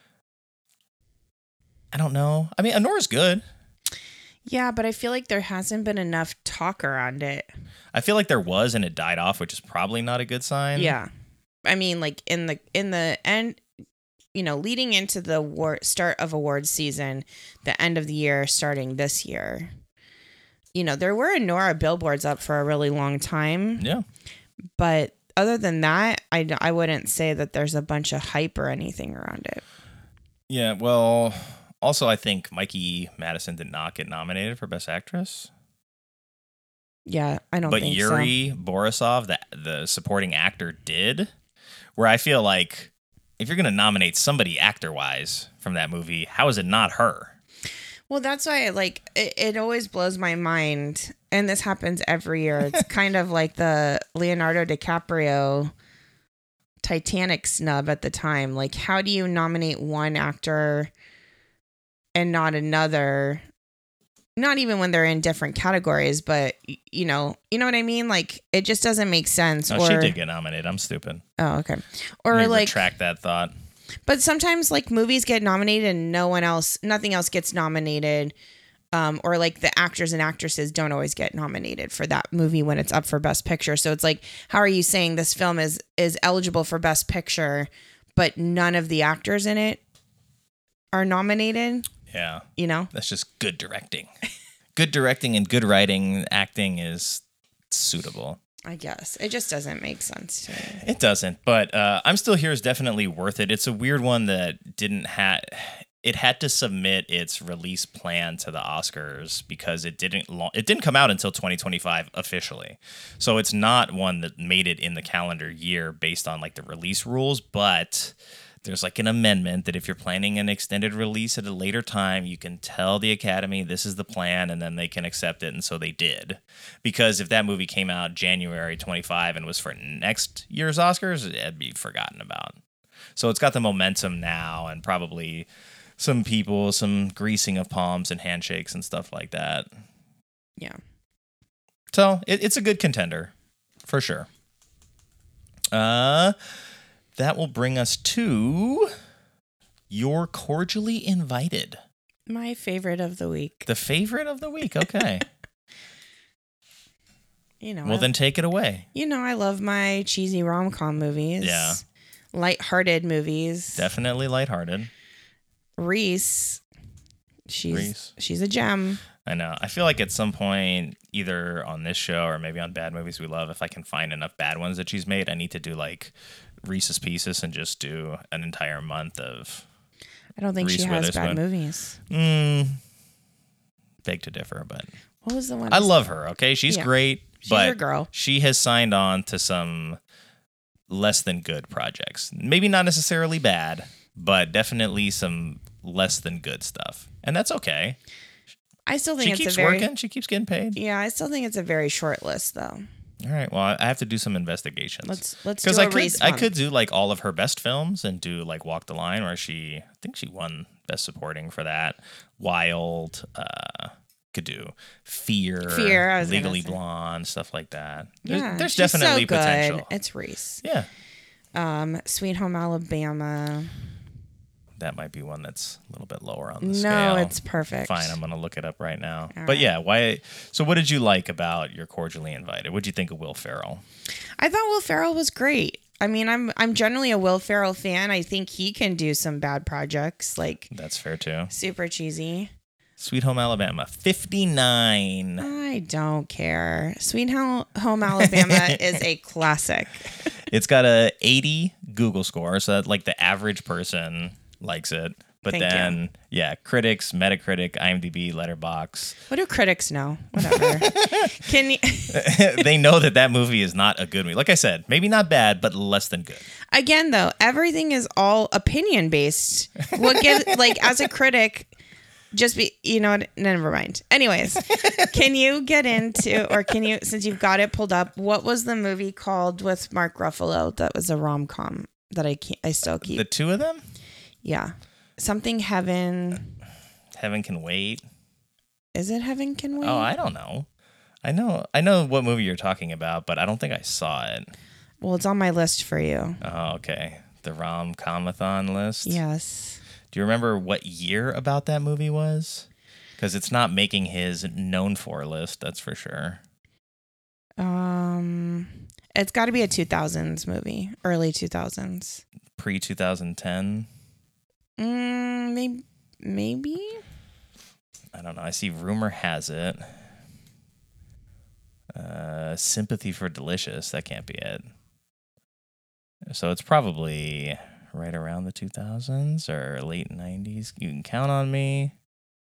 I don't know. I mean, Anora's good. Yeah, but I feel like there hasn't been enough talk around it. I feel like there was, and it died off, which is probably not a good sign. Yeah. I mean, like in the end, leading into the start of awards season, the end of the year, starting this year, there were Anora billboards up for a really long time. Yeah. But other than that, I wouldn't say that there's a bunch of hype or anything around it. Yeah, well, also I think Mikey Madison did not get nominated for Best Actress. Yeah, I don't think so. But Yuri Borisov, the supporting actor, did. Where I feel like if you're going to nominate somebody actor-wise from that movie, how is it not her? Well, that's why it always blows my mind, and this happens every year. It's kind of like the Leonardo DiCaprio Titanic snub at the time. Like, how do you nominate one actor and not another? Not even when they're in different categories, but you know what I mean? Like, it just doesn't make sense. Oh, she did get nominated. I'm stupid. Oh, okay. Or Let me like retract that thought. But sometimes like movies get nominated and nothing else gets nominated. Or like the actors and actresses don't always get nominated for that movie when it's up for Best Picture. So it's like, how are you saying this film is eligible for Best Picture, but none of the actors in it are nominated? Yeah. That's just good directing. Good directing and good writing, acting is suitable. I guess. It just doesn't make sense to me. It doesn't, but I'm Still Here is definitely worth it. It's a weird one that it had to submit its release plan to the Oscars because it didn't come out until 2025 officially. So it's not one that made it in the calendar year based on like the release rules, but there's like an amendment that if you're planning an extended release at a later time, you can tell the Academy this is the plan and then they can accept it. And so they did. Because if that movie came out January 25 and was for next year's Oscars, it'd be forgotten about. So it's got the momentum now and probably some greasing of palms and handshakes and stuff like that. Yeah. So it's a good contender for sure. That will bring us to You're Cordially Invited. My favorite of the week. The favorite of the week. Okay. Well, then take it away. I love my cheesy rom-com movies. Yeah. Lighthearted movies. Definitely lighthearted. Reese. She's a gem. I know. I feel like at some point, either on this show or maybe on Bad Movies We Love, if I can find enough bad ones that she's made, I need to do like Reese's Pieces and just do an entire month of I don't think Reese she has Witherspoon. bad movies. Beg to differ, but what was the one? I love her, okay? She's great, but your girl. She has signed on to some less than good projects. Maybe not necessarily bad, but definitely some less than good stuff. And that's okay. I still think she keeps working. She keeps getting paid. Yeah, I still think it's a very short list, though. All right. Well, I have to do some investigations. Let's do a Reese I could do like all of her best films and do like Walk the Line, where I think she won Best Supporting for that. Wild, could do Fear, Legally Blonde, stuff like that. There's definitely so potential. It's Reese. Yeah. Sweet Home Alabama. that might be one that's a little bit lower on the No, scale. it's perfect. Fine, I'm going to look it up right now. All but right. yeah, why? So what did you like about You're Cordially Invited? What did you think of Will Ferrell? I thought Will Ferrell was great. I mean, I'm generally a Will Ferrell fan. I think he can do some bad projects, like That's fair too. super cheesy. Sweet Home Alabama, 59. I don't care. Sweet Home Alabama is a classic. It's got a 80 Google score, so that, like the average person likes it. But Thank then, yeah, critics, Metacritic, IMDb, Letterboxd, What do critics know? Whatever. Can you, they know that movie is not a good movie. Like I said, maybe not bad, but less than good. again though, everything is all opinion based. What gives like as a critic, just be never mind. Anyways, can you get into or can you since you've got it pulled up, what was the movie called with Mark Ruffalo that was a rom-com that I still keep? The two of them? Yeah. Something Heaven. Heaven Can Wait. Is it Heaven Can Wait? Oh, I don't know. I know what movie you're talking about, but I don't think I saw it. Well, it's on my list for you. Oh, okay. The rom-comathon list? Yes. Do you remember what year about that movie was? Because it's not making his known for list, that's for sure. It's got to be a 2000s movie, early 2000s. Pre-2010? Maybe. I don't know. I see Rumor Has It. Sympathy for Delicious. That can't be it. So it's probably right around the 2000s or late 90s. You Can Count on Me.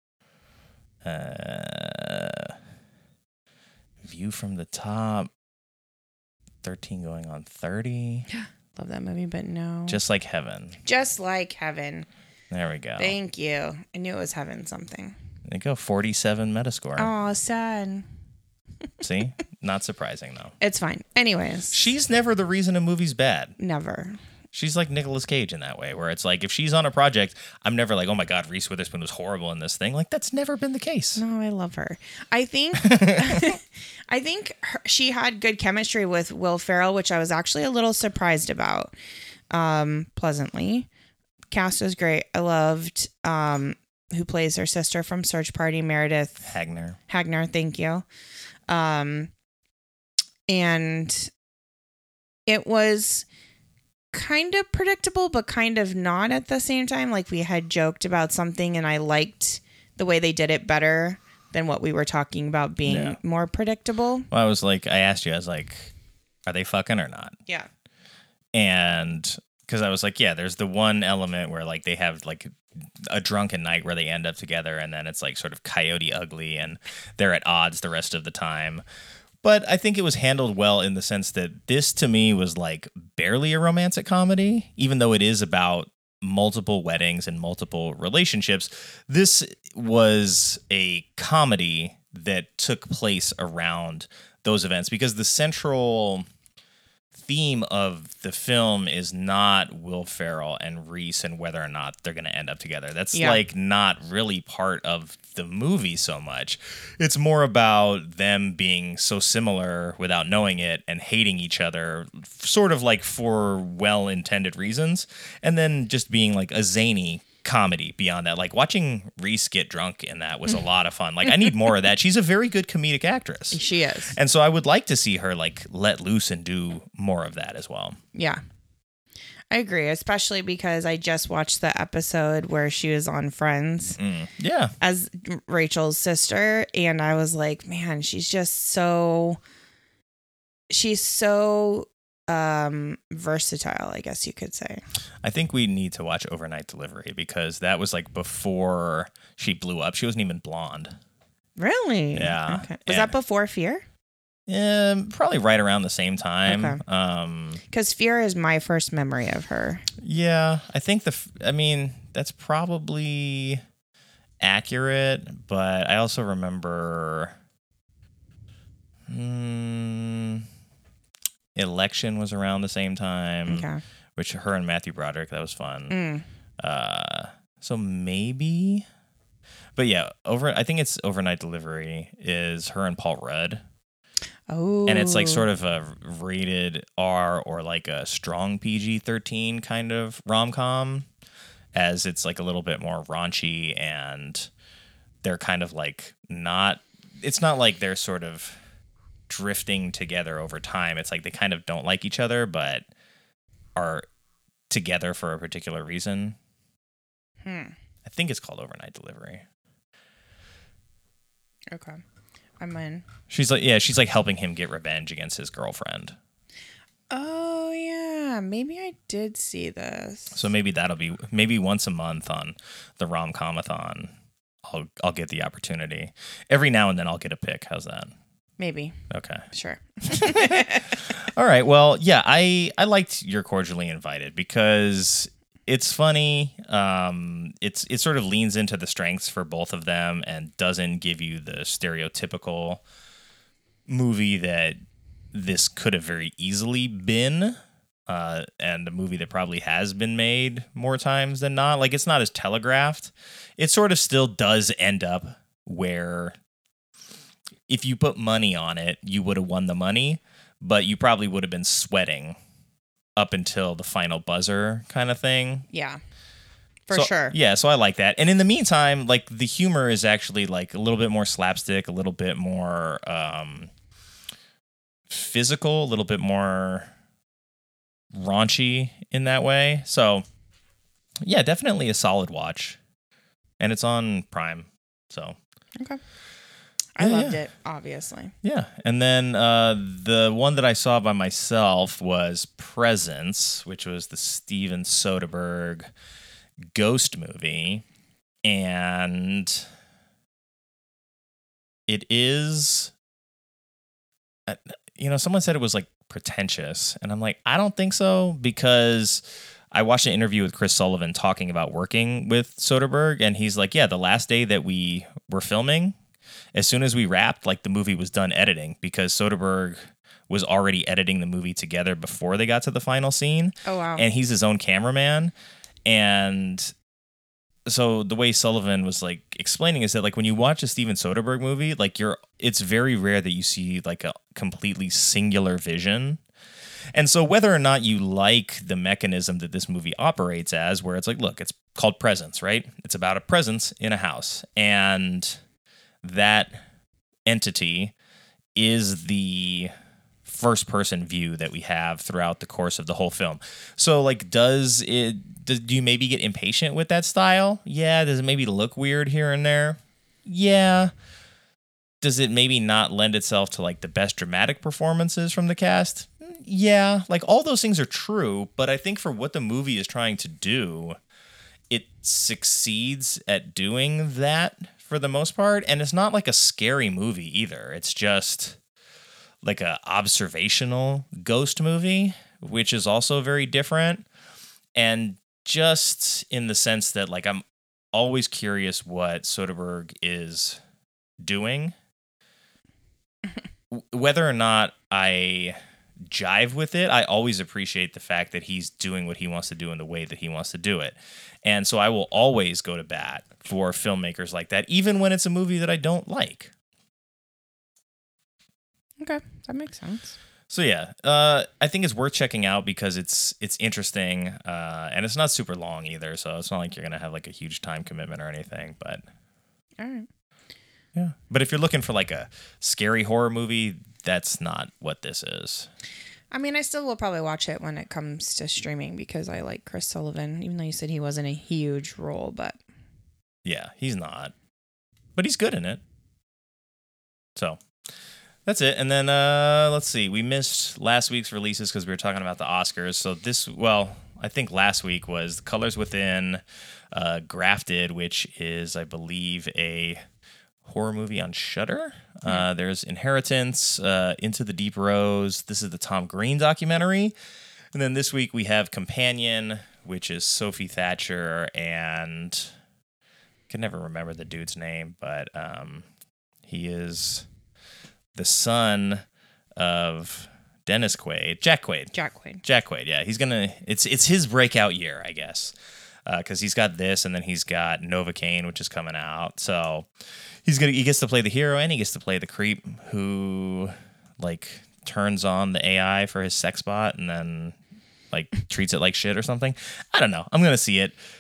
View from the Top. 13 Going on 30. Love that movie, but no. Just Like Heaven. Just Like Heaven. There we go. Thank you. I knew it was Heaven something. There you go. 47 Metascore. Oh, sad. See? Not surprising, though. It's fine. Anyways. She's never the reason a movie's bad. Never. She's like Nicolas Cage in that way, where it's like, if she's on a project, I'm never like, oh my God, Reese Witherspoon was horrible in this thing. Like, that's never been the case. No, I love her. I think she had good chemistry with Will Ferrell, which I was actually a little surprised about, pleasantly. Cast was great. I loved who plays her sister from Search Party, Meredith Hagner, thank you. And it was kind of predictable, but kind of not at the same time. Like, we had joked about something and I liked the way they did it better than what we were talking about being more predictable. Well, I asked you, I was like, are they fucking or not? Yeah. And because I was like, yeah, there's the one element where like they have like a drunken night where they end up together, and then it's like sort of Coyote Ugly and they're at odds the rest of the time. But I think it was handled well in the sense that this to me was like barely a romantic comedy, even though it is about multiple weddings and multiple relationships. This was a comedy that took place around those events because the central theme of the film is not Will Ferrell and Reese and whether or not they're going to end up together. That's like not really part of the movie so much. It's more about them being so similar without knowing it and hating each other sort of like for well-intended reasons, and then just being like a zany comedy beyond that. Like watching Reese get drunk in that was a lot of fun. Like I need more of that. She's a very good comedic actress. She is. And so I would like to see her like let loose and do more of that as well. Yeah. I agree, especially because I just watched the episode where she was on Friends as Rachel's sister, and I was like, man, she's so versatile, I guess you could say. I think we need to watch Overnight Delivery because that was like before she blew up. She wasn't even blonde. Really? Yeah. Okay. Was that before Fear? Probably right around the same time. Okay. Because Fear is my first memory of her. Yeah, I think that's probably accurate, but I also remember Election was around the same time, which her and Matthew Broderick, that was fun. So maybe, but yeah, I think it's Overnight Delivery is her and Paul Rudd. Oh. And it's like sort of a rated R or like a strong PG-13 kind of rom-com. as it's like a little bit more raunchy, and they're kind of like it's not like they're sort of drifting together over time. It's like they kind of don't like each other, but are together for a particular reason. I think it's called Overnight Delivery. Okay. I'm in. She's like helping him get revenge against his girlfriend. Oh, yeah. Maybe I did see this. So maybe that'll be once a month on the Rom-Comathon. I'll get the opportunity. Every now and then I'll get a pick. How's that? Maybe. Okay. Sure. All right. Well, yeah, I liked You're Cordially Invited because it's funny. It sort of leans into the strengths for both of them and doesn't give you the stereotypical movie that this could have very easily been, and a movie that probably has been made more times than not. Like, it's not as telegraphed. It sort of still does end up where if you put money on it, you would have won the money, but you probably would have been sweating up until the final buzzer kind of thing. Yeah. For sure. Yeah, so I like that. And in the meantime, like, the humor is actually like a little bit more slapstick, a little bit more physical, a little bit more raunchy in that way. So yeah, definitely a solid watch. And it's on Prime. So okay. I loved it, obviously. Yeah. And then the one that I saw by myself was Presence, which was the Steven Soderbergh ghost movie. And it is, someone said it was like pretentious. And I'm like, I don't think so, because I watched an interview with Chris Sullivan talking about working with Soderbergh. And he's like, yeah, the last day that we were filming, as soon as we wrapped, like, the movie was done editing, because Soderbergh was already editing the movie together before they got to the final scene. Oh, wow. And he's his own cameraman. And so the way Sullivan was like explaining is that, like, when you watch a Steven Soderbergh movie, like, it's very rare that you see like a completely singular vision. And so whether or not you like the mechanism that this movie operates as, where it's like, look, it's called Presence, right? It's about a presence in a house. And that entity is the first person view that we have throughout the course of the whole film. So, like, do you maybe get impatient with that style? Yeah. Does it maybe look weird here and there? Yeah. Does it maybe not lend itself to, like, the best dramatic performances from the cast? Yeah. Like, all those things are true, but I think for what the movie is trying to do, it succeeds at doing that for the most part. And it's not like a scary movie either. It's just like a observational ghost movie, which is also very different. And just in the sense that, like, I'm always curious what Soderbergh is doing. Whether or not I jive with it, I always appreciate the fact that he's doing what he wants to do in the way that he wants to do it. And so I will always go to bat for filmmakers like that, even when it's a movie that I don't like. Okay, that makes sense. So yeah, I think it's worth checking out because it's interesting, and it's not super long either, so it's not like you're gonna have like a huge time commitment or anything. But all right, yeah. But if you're looking for like a scary horror movie, that's not what this is. I mean, I still will probably watch it when it comes to streaming because I like Chris Sullivan, even though you said he wasn't a huge role, but yeah, he's not, but he's good in it. So that's it. And then let's see. We missed last week's releases because we were talking about the Oscars. So I think last week was The Colors Within, Grafted, which is, I believe, a horror movie on Shudder. There's Inheritance, Into the Deep Rose. This is the Tom Green documentary. And then this week we have Companion, which is Sophie Thatcher, and I can never remember the dude's name, but he is the son of Dennis Quaid. Jack Quaid. Yeah, it's his breakout year, I guess, because he's got this, and then he's got Novocaine, which is coming out. So he gets to play the hero, and he gets to play the creep who, like, turns on the AI for his sex bot and then, like, treats it like shit or something. I don't know. I'm gonna see it.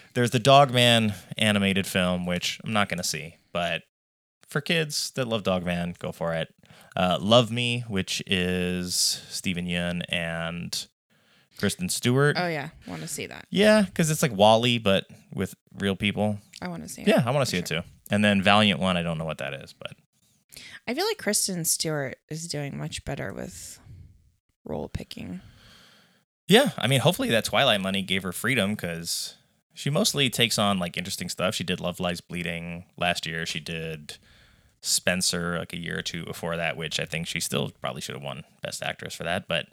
There's the Dogman animated film, which I'm not going to see, but for kids that love Dogman, go for it. Love Me, which is Steven Yeun and Kristen Stewart. Oh, yeah. Want to see that. Yeah, because it's like WALL-E, but with real people. I want to see it. Yeah, I want to see it too. And then Valiant One, I don't know what that is, but I feel like Kristen Stewart is doing much better with role picking. yeah, I mean, hopefully that Twilight money gave her freedom because she mostly takes on like interesting stuff. She did Love Lies Bleeding last year. She did Spencer like a year or two before that, which I think she still probably should have won Best Actress for that. But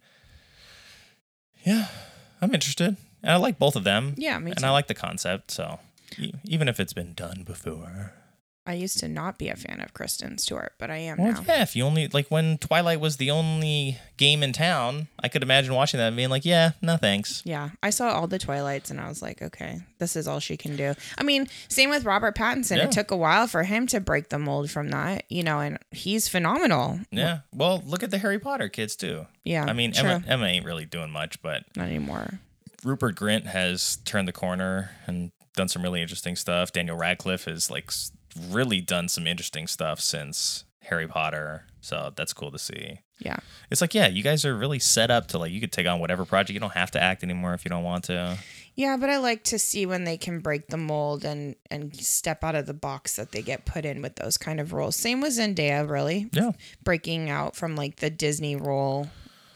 yeah, I'm interested. And I like both of them. Yeah, me too. And I like the concept. So even if it's been done before. I used to not be a fan of Kristen Stewart, but I am Well, now. yeah, if you only, like when Twilight was the only game in town, I could imagine watching that and being like, yeah, no thanks. Yeah, I saw all the Twilights and I was like, okay, this is all she can do. I mean, same with Robert Pattinson. Yeah. It took a while for him to break the mold from that, and he's phenomenal. Yeah. Well, look at the Harry Potter kids too. Yeah, I mean, true. Emma ain't really doing much, but Not anymore. Rupert Grint has turned the corner and done some really interesting stuff. Daniel Radcliffe has like really done some interesting stuff since Harry Potter. So that's cool to see. Yeah. It's like, yeah, you guys are really set up to like, you could take on whatever project. You don't have to act anymore if you don't want to. Yeah, but I like to see when they can break the mold and step out of the box that they get put in with those kind of roles. Same with Zendaya, really. Yeah. Breaking out from like the Disney role.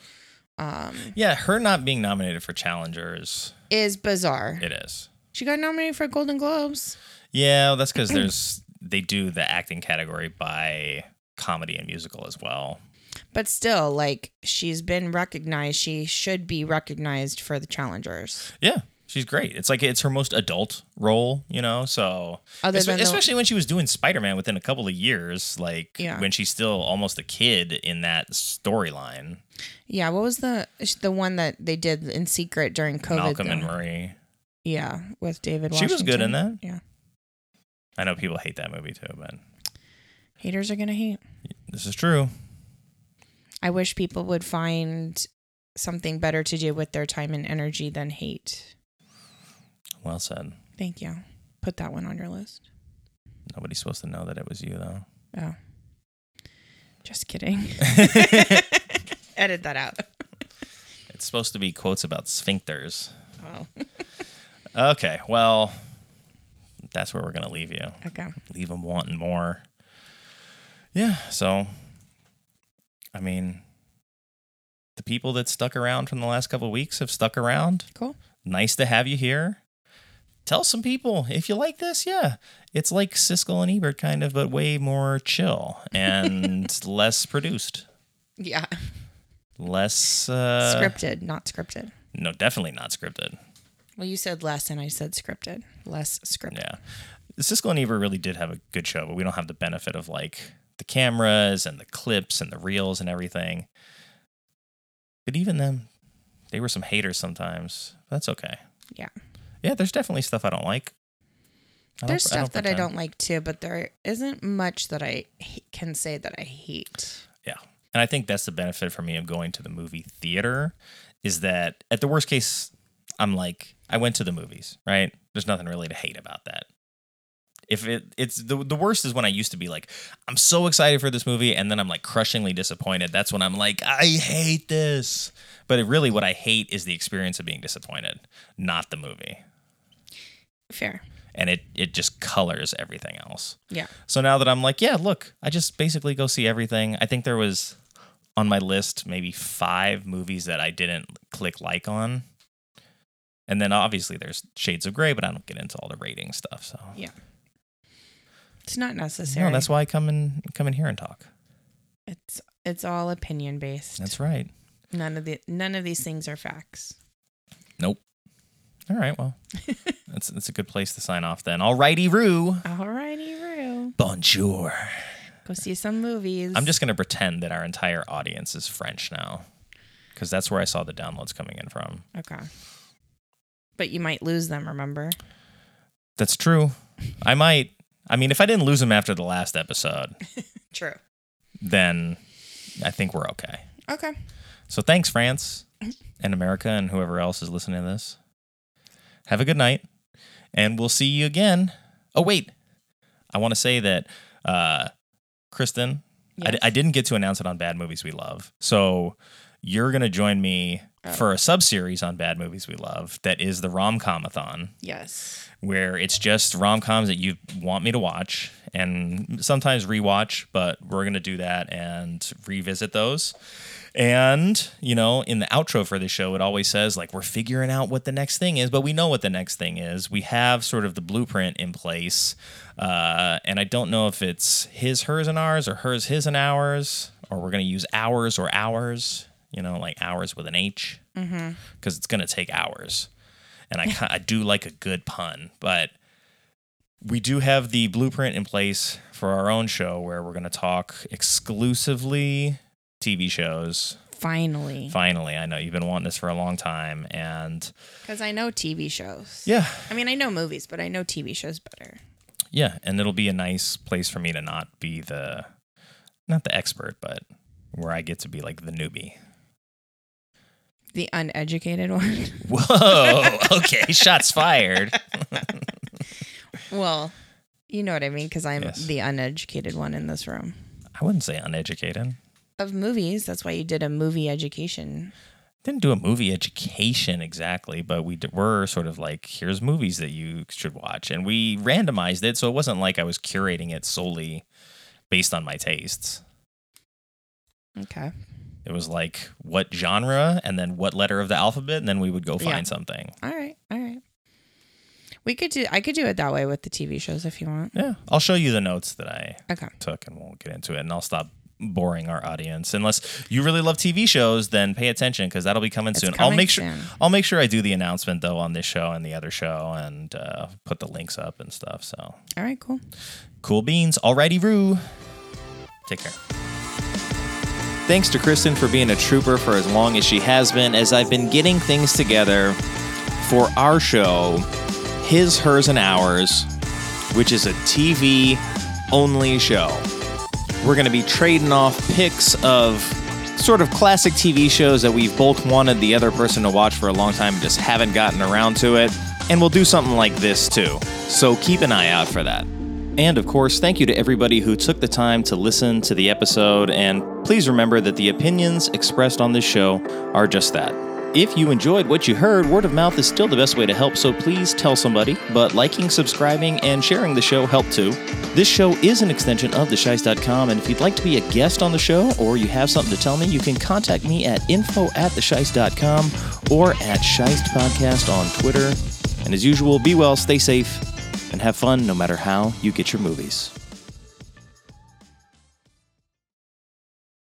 Yeah, her not being nominated for Challengers. Is bizarre. It is. She got nominated for Golden Globes. Yeah, well, that's because they do the acting category by comedy and musical as well. But still, like, she's been recognized. She should be recognized for the Challengers. Yeah, she's great. It's like it's her most adult role, so especially when she was doing Spider-Man within a couple of years, like when she's still almost a kid in that storyline. Yeah, what was the one that they did in secret during COVID? Malcolm and Marie. Yeah, with David She Washington. was good in that. Yeah. I know people hate that movie too, but haters are going to hate. This is true. I wish people would find something better to do with their time and energy than hate. Well said. Thank you. Put that one on your list. Nobody's supposed to know that it was you, though. Oh. Just kidding. Edit that out. It's supposed to be quotes about sphincters. Oh. Okay, well, that's where we're going to leave you. Okay. Leave them wanting more. Yeah, so, I mean, the people that stuck around from the last couple of weeks have stuck around. Cool. Nice to have you here. Tell some people if you like this. Yeah, it's like Siskel and Ebert kind of, but way more chill and less produced. Yeah. Less scripted, not scripted. No, definitely not scripted. Well, you said less and I said scripted. Less scripted. Yeah. Siskel and Ebert really did have a good show, but we don't have the benefit of like the cameras and the clips and the reels and everything. But even them, they were some haters sometimes. That's okay. Yeah. Yeah, there's definitely stuff I don't like. There's stuff that I don't like too, but there isn't much that I can say that I hate. Yeah. And I think that's the benefit for me of going to the movie theater is that at the worst case, I'm like, I went to the movies, right? There's nothing really to hate about that. If it's the worst is when I used to be like, I'm so excited for this movie, and then I'm like crushingly disappointed. That's when I'm like, I hate this. But really what I hate is the experience of being disappointed, not the movie. Fair. And it just colors everything else. Yeah. So now that I'm like, yeah, look, I just basically go see everything. I think there was on my list maybe 5 movies that I didn't click like on. And then obviously there's Shades of Grey, but I don't get into all the rating stuff. So yeah, it's not necessary. No, that's why I come in here and talk. It's all opinion based. That's right. None of these things are facts. Nope. All right, well, that's a good place to sign off then. Alrighty-roo. Alrighty-roo. Bonjour. Go see some movies. I'm just going to pretend that our entire audience is French now, because that's where I saw the downloads coming in from. Okay. But you might lose them, remember? That's true. I might. I mean, if I didn't lose them after the last episode, true, then I think we're okay. Okay. So thanks, France and America and whoever else is listening to this. Have a good night. And we'll see you again. Oh, wait. I want to say that, Kristen, Yes. I didn't get to announce it on Bad Movies We Love. So you're going to join me for a sub-series on Bad Movies We Love that is the Rom-Com-a-thon. Yes. Where it's just rom-coms that you want me to watch and sometimes rewatch, but we're going to do that and revisit those. And, you know, in the outro for this show, it always says, like, we're figuring out what the next thing is, but we know what the next thing is. We have sort of the blueprint in place. And I don't know if it's his, hers, and ours, or hers, his, and ours, or we're going to use ours or ours, you know, like hours with an H, because it's going to take hours. And I do like a good pun, but we do have the blueprint in place for our own show where we're going to talk exclusively TV shows. Finally, I know you've been wanting this for a long time, and because I know TV shows. Yeah, I mean, I know movies, but I know TV shows better. Yeah, and it'll be a nice place for me to not be not the expert, but where I get to be like the newbie. The uneducated one. Whoa, okay, shots fired. Well, you know what I mean, because I'm Yes. the uneducated one in this room. I wouldn't say uneducated. Of movies, that's why you did a movie education. Didn't do a movie education exactly, but we were sort of like, here's movies that you should watch. And we randomized it, so it wasn't like I was curating it solely based on my tastes. Okay. It was like, what genre, and then what letter of the alphabet, and then we would go find something. All right. I could do it that way with the TV shows if you want. Yeah. I'll show you the notes that I Okay. took, and we'll get into it, and I'll stop boring our audience. Unless you really love TV shows, then pay attention, because that'll be coming soon. Coming I'll make sure soon. I'll make sure I do the announcement though on this show and the other show, and put the links up and stuff. So All right, cool. cool beans. Alrighty, Roo. Take care. Thanks to Kristen for being a trooper for as long as she has been, as I've been getting things together for our show, His, Hers, and Ours, which is a TV-only show. We're going to be trading off picks of sort of classic TV shows that we've both wanted the other person to watch for a long time and just haven't gotten around to it. And we'll do something like this too. So keep an eye out for that. And of course, thank you to everybody who took the time to listen to the episode. And please remember that the opinions expressed on this show are just that. If you enjoyed what you heard, word of mouth is still the best way to help, so please tell somebody. But liking, subscribing, and sharing the show help too. This show is an extension of thesheist.com, and if you'd like to be a guest on the show or you have something to tell me, you can contact me at info@thesheist.com or at Sheist Podcast on Twitter. And as usual, be well, stay safe, and have fun no matter how you get your movies.